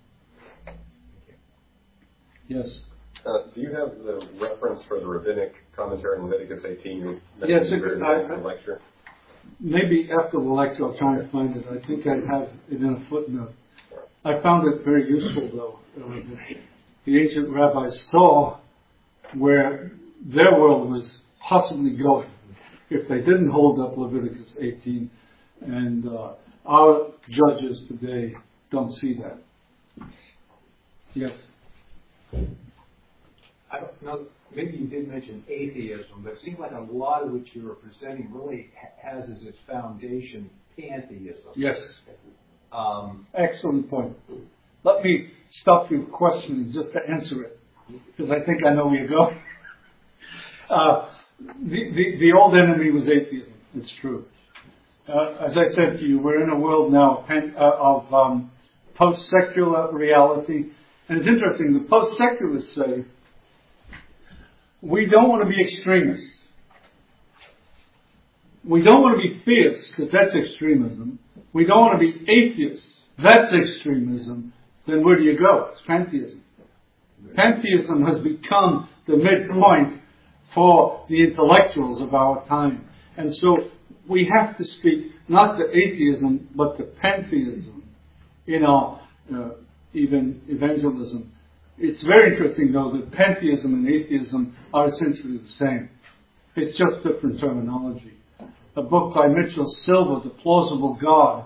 Yes. Uh, do you have the reference for the rabbinic commentary on Leviticus eighteen? You mentioned Yes, in the very I, beginning of the lecture. Maybe after the lecture I'll try to find it. I think I have it in a footnote. I found it very useful, though. Uh, the ancient rabbis saw where their world was possibly going if they didn't hold up Leviticus eighteen, and uh, our judges today don't see that. Yes? I don't know, maybe you did mention atheism, but it seems like a lot of what you were presenting really ha- has as its foundation pantheism. Yes. Um, Excellent point. Let me stop you questioning just to answer it, because I think I know where you're going. Uh, the, the, the old enemy was atheism. It's true. Uh, as I said to you, we're in a world now of, pen, uh, of um, post-secular reality. And it's interesting, the post-secularists say, we don't want to be extremists. We don't want to be theists, because that's extremism. We don't want to be atheists. That's extremism. Then where do you go? It's pantheism. Pantheism has become the midpoint for the intellectuals of our time. And so we have to speak not to atheism, but to pantheism in our uh, even evangelism. It's very interesting, though, that pantheism and atheism are essentially the same. It's just different terminology. A book by Mitchell Silver, The Plausible God,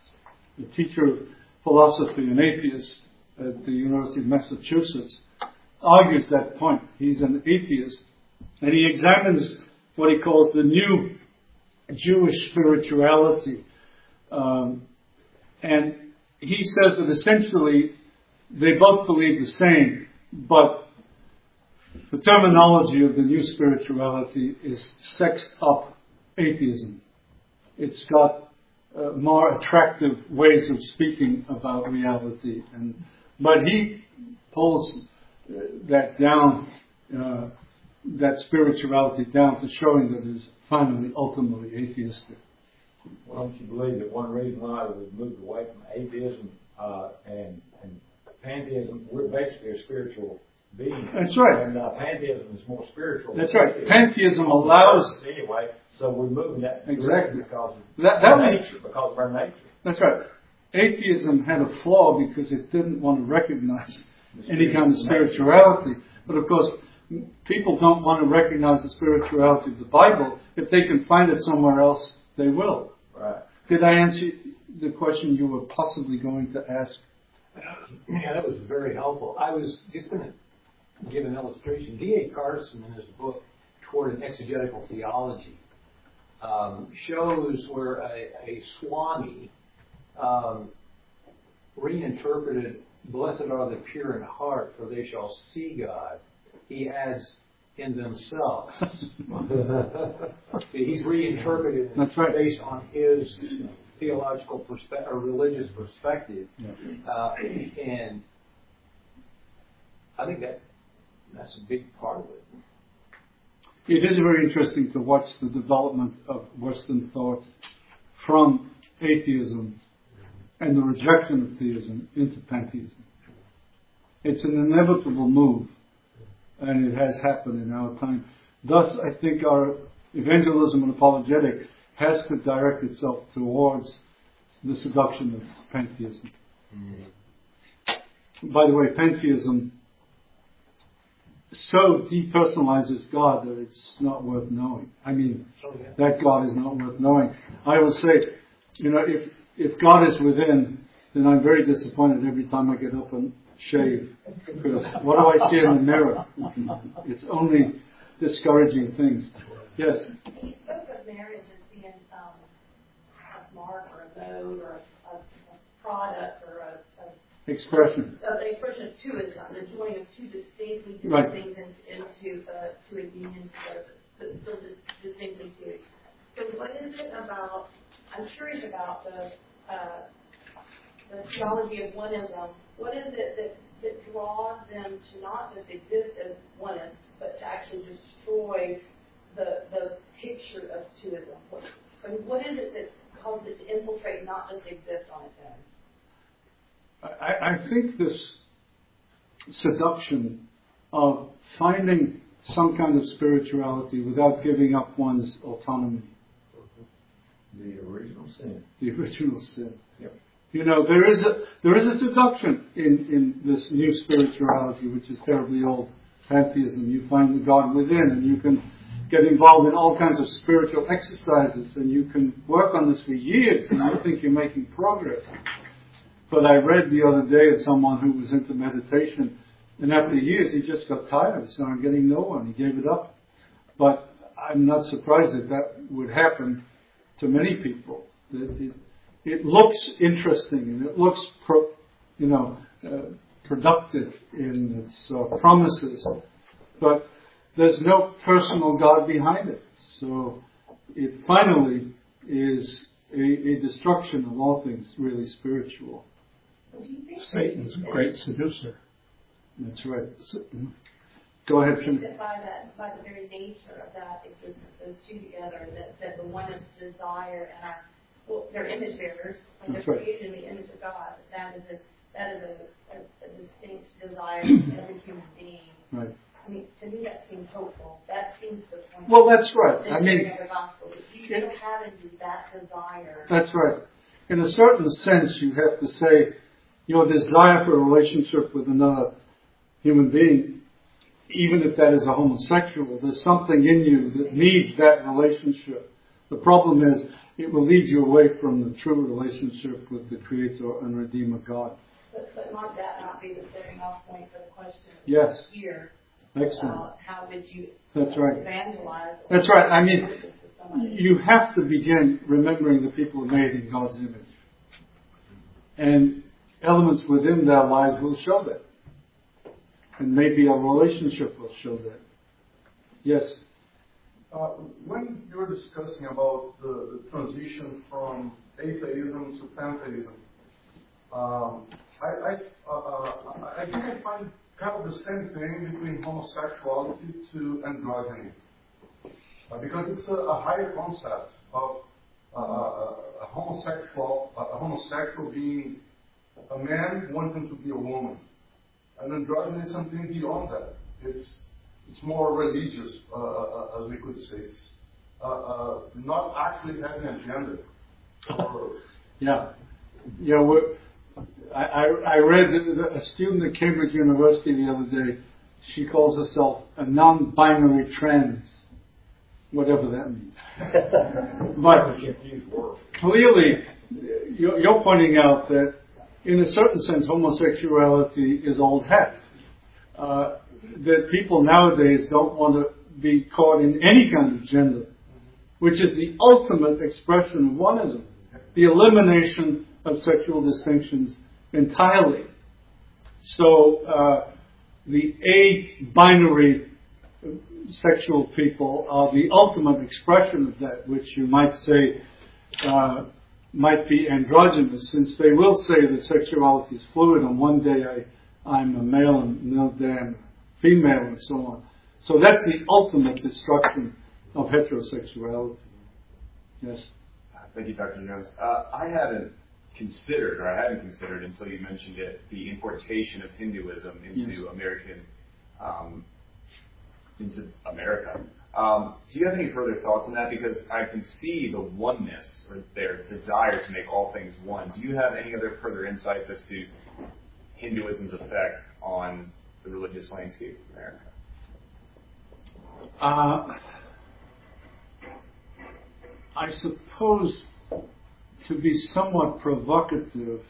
a teacher of philosophy and atheist at the University of Massachusetts, argues that point. He's an atheist, and he examines what he calls the new Jewish spirituality. Um, and he says that essentially they both believe the same, but the terminology of the new spirituality is sexed up atheism. It's got uh, more attractive ways of speaking about reality, and but he pulls uh, that down, uh, that spirituality down to showing that it is finally, ultimately atheistic. Well, don't you believe that one reason why we've moved away from atheism uh, and, and pantheism, we're basically a spiritual being. That's right. And uh, pantheism is more spiritual. That's right. Pantheism allows... Anyway, so we're moving that Exactly. because of that, that our was, nature, because of our nature. That's right. Atheism had a flaw because it didn't want to recognize any kind of spirituality. But of course, people don't want to recognize the spirituality of the Bible. If they can find it somewhere else, they will. Right. Did I answer the question you were possibly going to ask? yeah, that was very helpful. I was just going to give an illustration. D A Carson, in his book, Toward an Exegetical Theology, um, shows where a, a Swami um, reinterpreted, "Blessed are the pure in heart, for they shall see God." He adds, in themselves. See, he's reinterpreted That's right. based on his theological perspective or religious perspective, Yeah. uh, and I think that that's a big part of it. It is very interesting to watch the development of Western thought from atheism and the rejection of theism into pantheism. It's an inevitable move, and it has happened in our time. Thus, I think our evangelism and apologetic has to direct itself towards the seduction of pantheism. Mm-hmm. By the way, pantheism so depersonalizes God that it's not worth knowing. I mean, oh, yeah. that God is not worth knowing. I will say, you know, if if God is within, then I'm very disappointed every time I get up and shave. Because what do I see in the mirror? It's only discouraging things. Yes? He spoke of marriage as being um, a mark or a mode or a, a product or a, a expression. Uh, the expression of twoism, the joining of two distinctly different right. things into, into uh, to a union together, but still dis- distinctly two. So what is it about, I'm curious about the uh, the theology of oneism. What is it that, that draws them to not just exist as oneists, but to actually destroy the the picture of twoism? What, I mean, what is it that causes it to infiltrate, not just exist on its own? I, I think this seduction of finding some kind of spirituality without giving up one's autonomy. The original sin. The original sin. Yep. You know, there is a there is a seduction in, in this new spirituality, which is terribly old pantheism. You find the God within, and you can get involved in all kinds of spiritual exercises, and you can work on this for years, and you think you're making progress. But I read the other day of someone who was into meditation, and after years he just got tired. He said, I'm getting nowhere, and he gave it up. But I'm not surprised that that would happen to many people. It, it, it looks interesting, and it looks, pro, you know, uh, productive in its uh, promises, but there's no personal God behind it. So it finally is a, a destruction of all things really spiritual. Satan's a great seducer. That's right. So, go ahead, Jim. That by that, by the very nature of that existence, those two together, that, that the one is desire and our, well, they're image bearers, and they're right. created in the image of God. That is a that is a, a, a distinct desire in every human being. Right. I mean, to me, that seems hopeful. That seems the point. Well, that's right. I mean, the gospel. If you still have in you that desire. That's right. In a certain sense, you have to say your desire for a relationship with another human being, even if that is a homosexual, there's something in you that needs that relationship. The problem is it will lead you away from the true relationship with the Creator and Redeemer God. But, but might that not be the starting off point for the question yes. here? Excellent. About how would you That's right. evangelize? That's right. I mean, you have to begin remembering the people made in God's image. And elements within their lives will show that. And maybe a relationship will show that. Yes? Uh, when you're discussing about the, the transition from atheism to pantheism, um, I, I, uh, uh, I think I find kind of the same thing between homosexuality to androgyny. Uh, because it's a, a higher concept of uh, a, a homosexual, a homosexual being a man wanting to be a woman. And androgyny is something beyond that. It's it's more religious, uh, uh, as we could say. It's uh, uh, not actually having a gender. Or yeah, yeah. We're, I, I I read that a student at Cambridge University the other day. She calls herself a non-binary trans, whatever that means. But clearly, you're, you're pointing out that, in a certain sense, homosexuality is old hat. Uh, that people nowadays don't want to be caught in any kind of gender, which is the ultimate expression of oneism, the elimination of sexual distinctions entirely. So uh, the a-binary sexual people are the ultimate expression of that, which you might say uh, might be androgynous, since they will say that sexuality is fluid, and one day I, I'm a male and another day I'm a female, and so on. So that's the ultimate destruction of heterosexuality. Yes? Thank you, Doctor Jones. Uh, I hadn't considered, or I hadn't considered until you mentioned it, the importation of Hinduism into yes. American, um, into America. Um, do you have any further thoughts on that? Because I can see the oneness, or their desire to make all things one. Do you have any other further insights as to Hinduism's effect on the religious landscape of America? Uh, I suppose, to be somewhat provocative,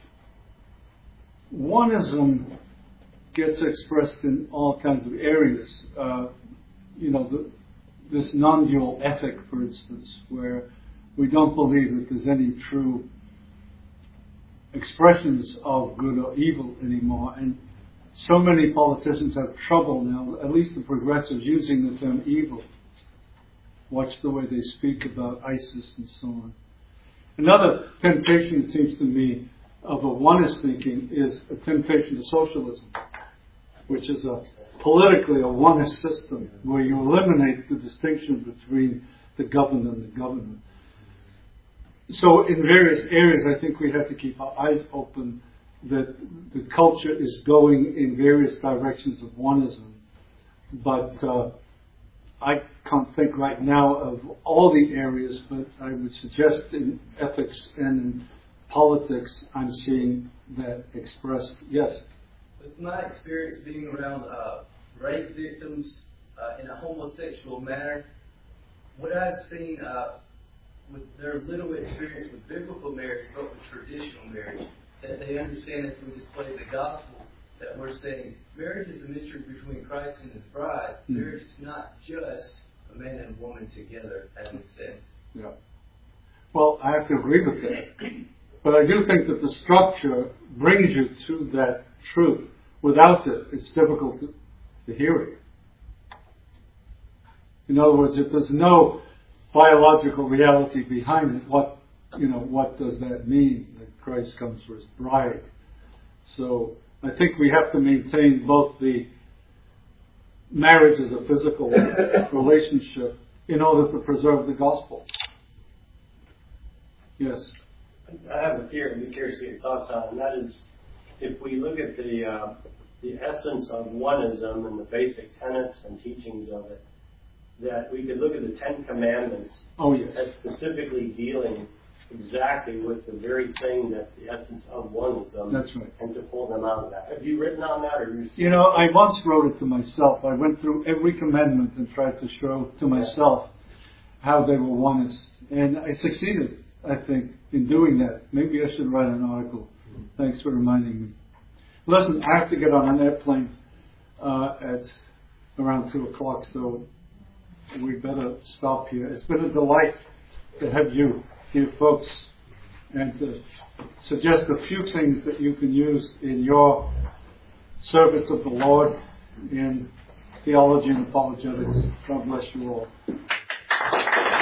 oneism gets expressed in all kinds of areas. Uh, you know, the, this non-dual ethic, for instance, where we don't believe that there's any true expressions of good or evil anymore. And so many politicians have trouble now, at least the progressives, using the term evil. Watch the way they speak about ISIS and so on. Another temptation, it seems to me, of a oneness thinking is a temptation to socialism, which is a politically a oneness system where you eliminate the distinction between the governed and the government. So in various areas, I think we have to keep our eyes open that the culture is going in various directions of oneism. But uh, I can't think right now of all the areas, but I would suggest in ethics and in politics, I'm seeing that expressed. Yes? With my experience being around uh, rape victims uh, in a homosexual manner, what I've seen uh, with their little experience with biblical marriage, but with traditional marriage, that they understand as we display the gospel, that we're saying marriage is a mystery between Christ and His bride. Mm. Marriage is not just a man and woman together, as it says. Yeah. Well, I have to agree with that. But I do think that the structure brings you to that truth. Without it, it's difficult to, to hear it. In other words, if there's no biological reality behind it, what, you know, what does that mean? That Christ comes for His bride. So I think we have to maintain both the marriage as a physical relationship in order to preserve the gospel. Yes? I have a fear, I'm curious to get your thoughts on, and that is, if we look at the uh, the essence of oneism and the basic tenets and teachings of it, that we could look at the Ten Commandments oh, yes. as specifically dealing exactly with the very thing that's the essence of oneism. That's right. And to pull them out of that. Have you written on that, or you? You know, I once wrote it to myself. I went through every commandment and tried to show to myself how they were oneness, and I succeeded, I think, in doing that. Maybe I should write an article. Thanks for reminding me. Listen, I have to get on an airplane uh, at around two o'clock, so we better stop here. It's been a delight to have you here, folks, and to suggest a few things that you can use in your service of the Lord in theology and apologetics. God bless you all.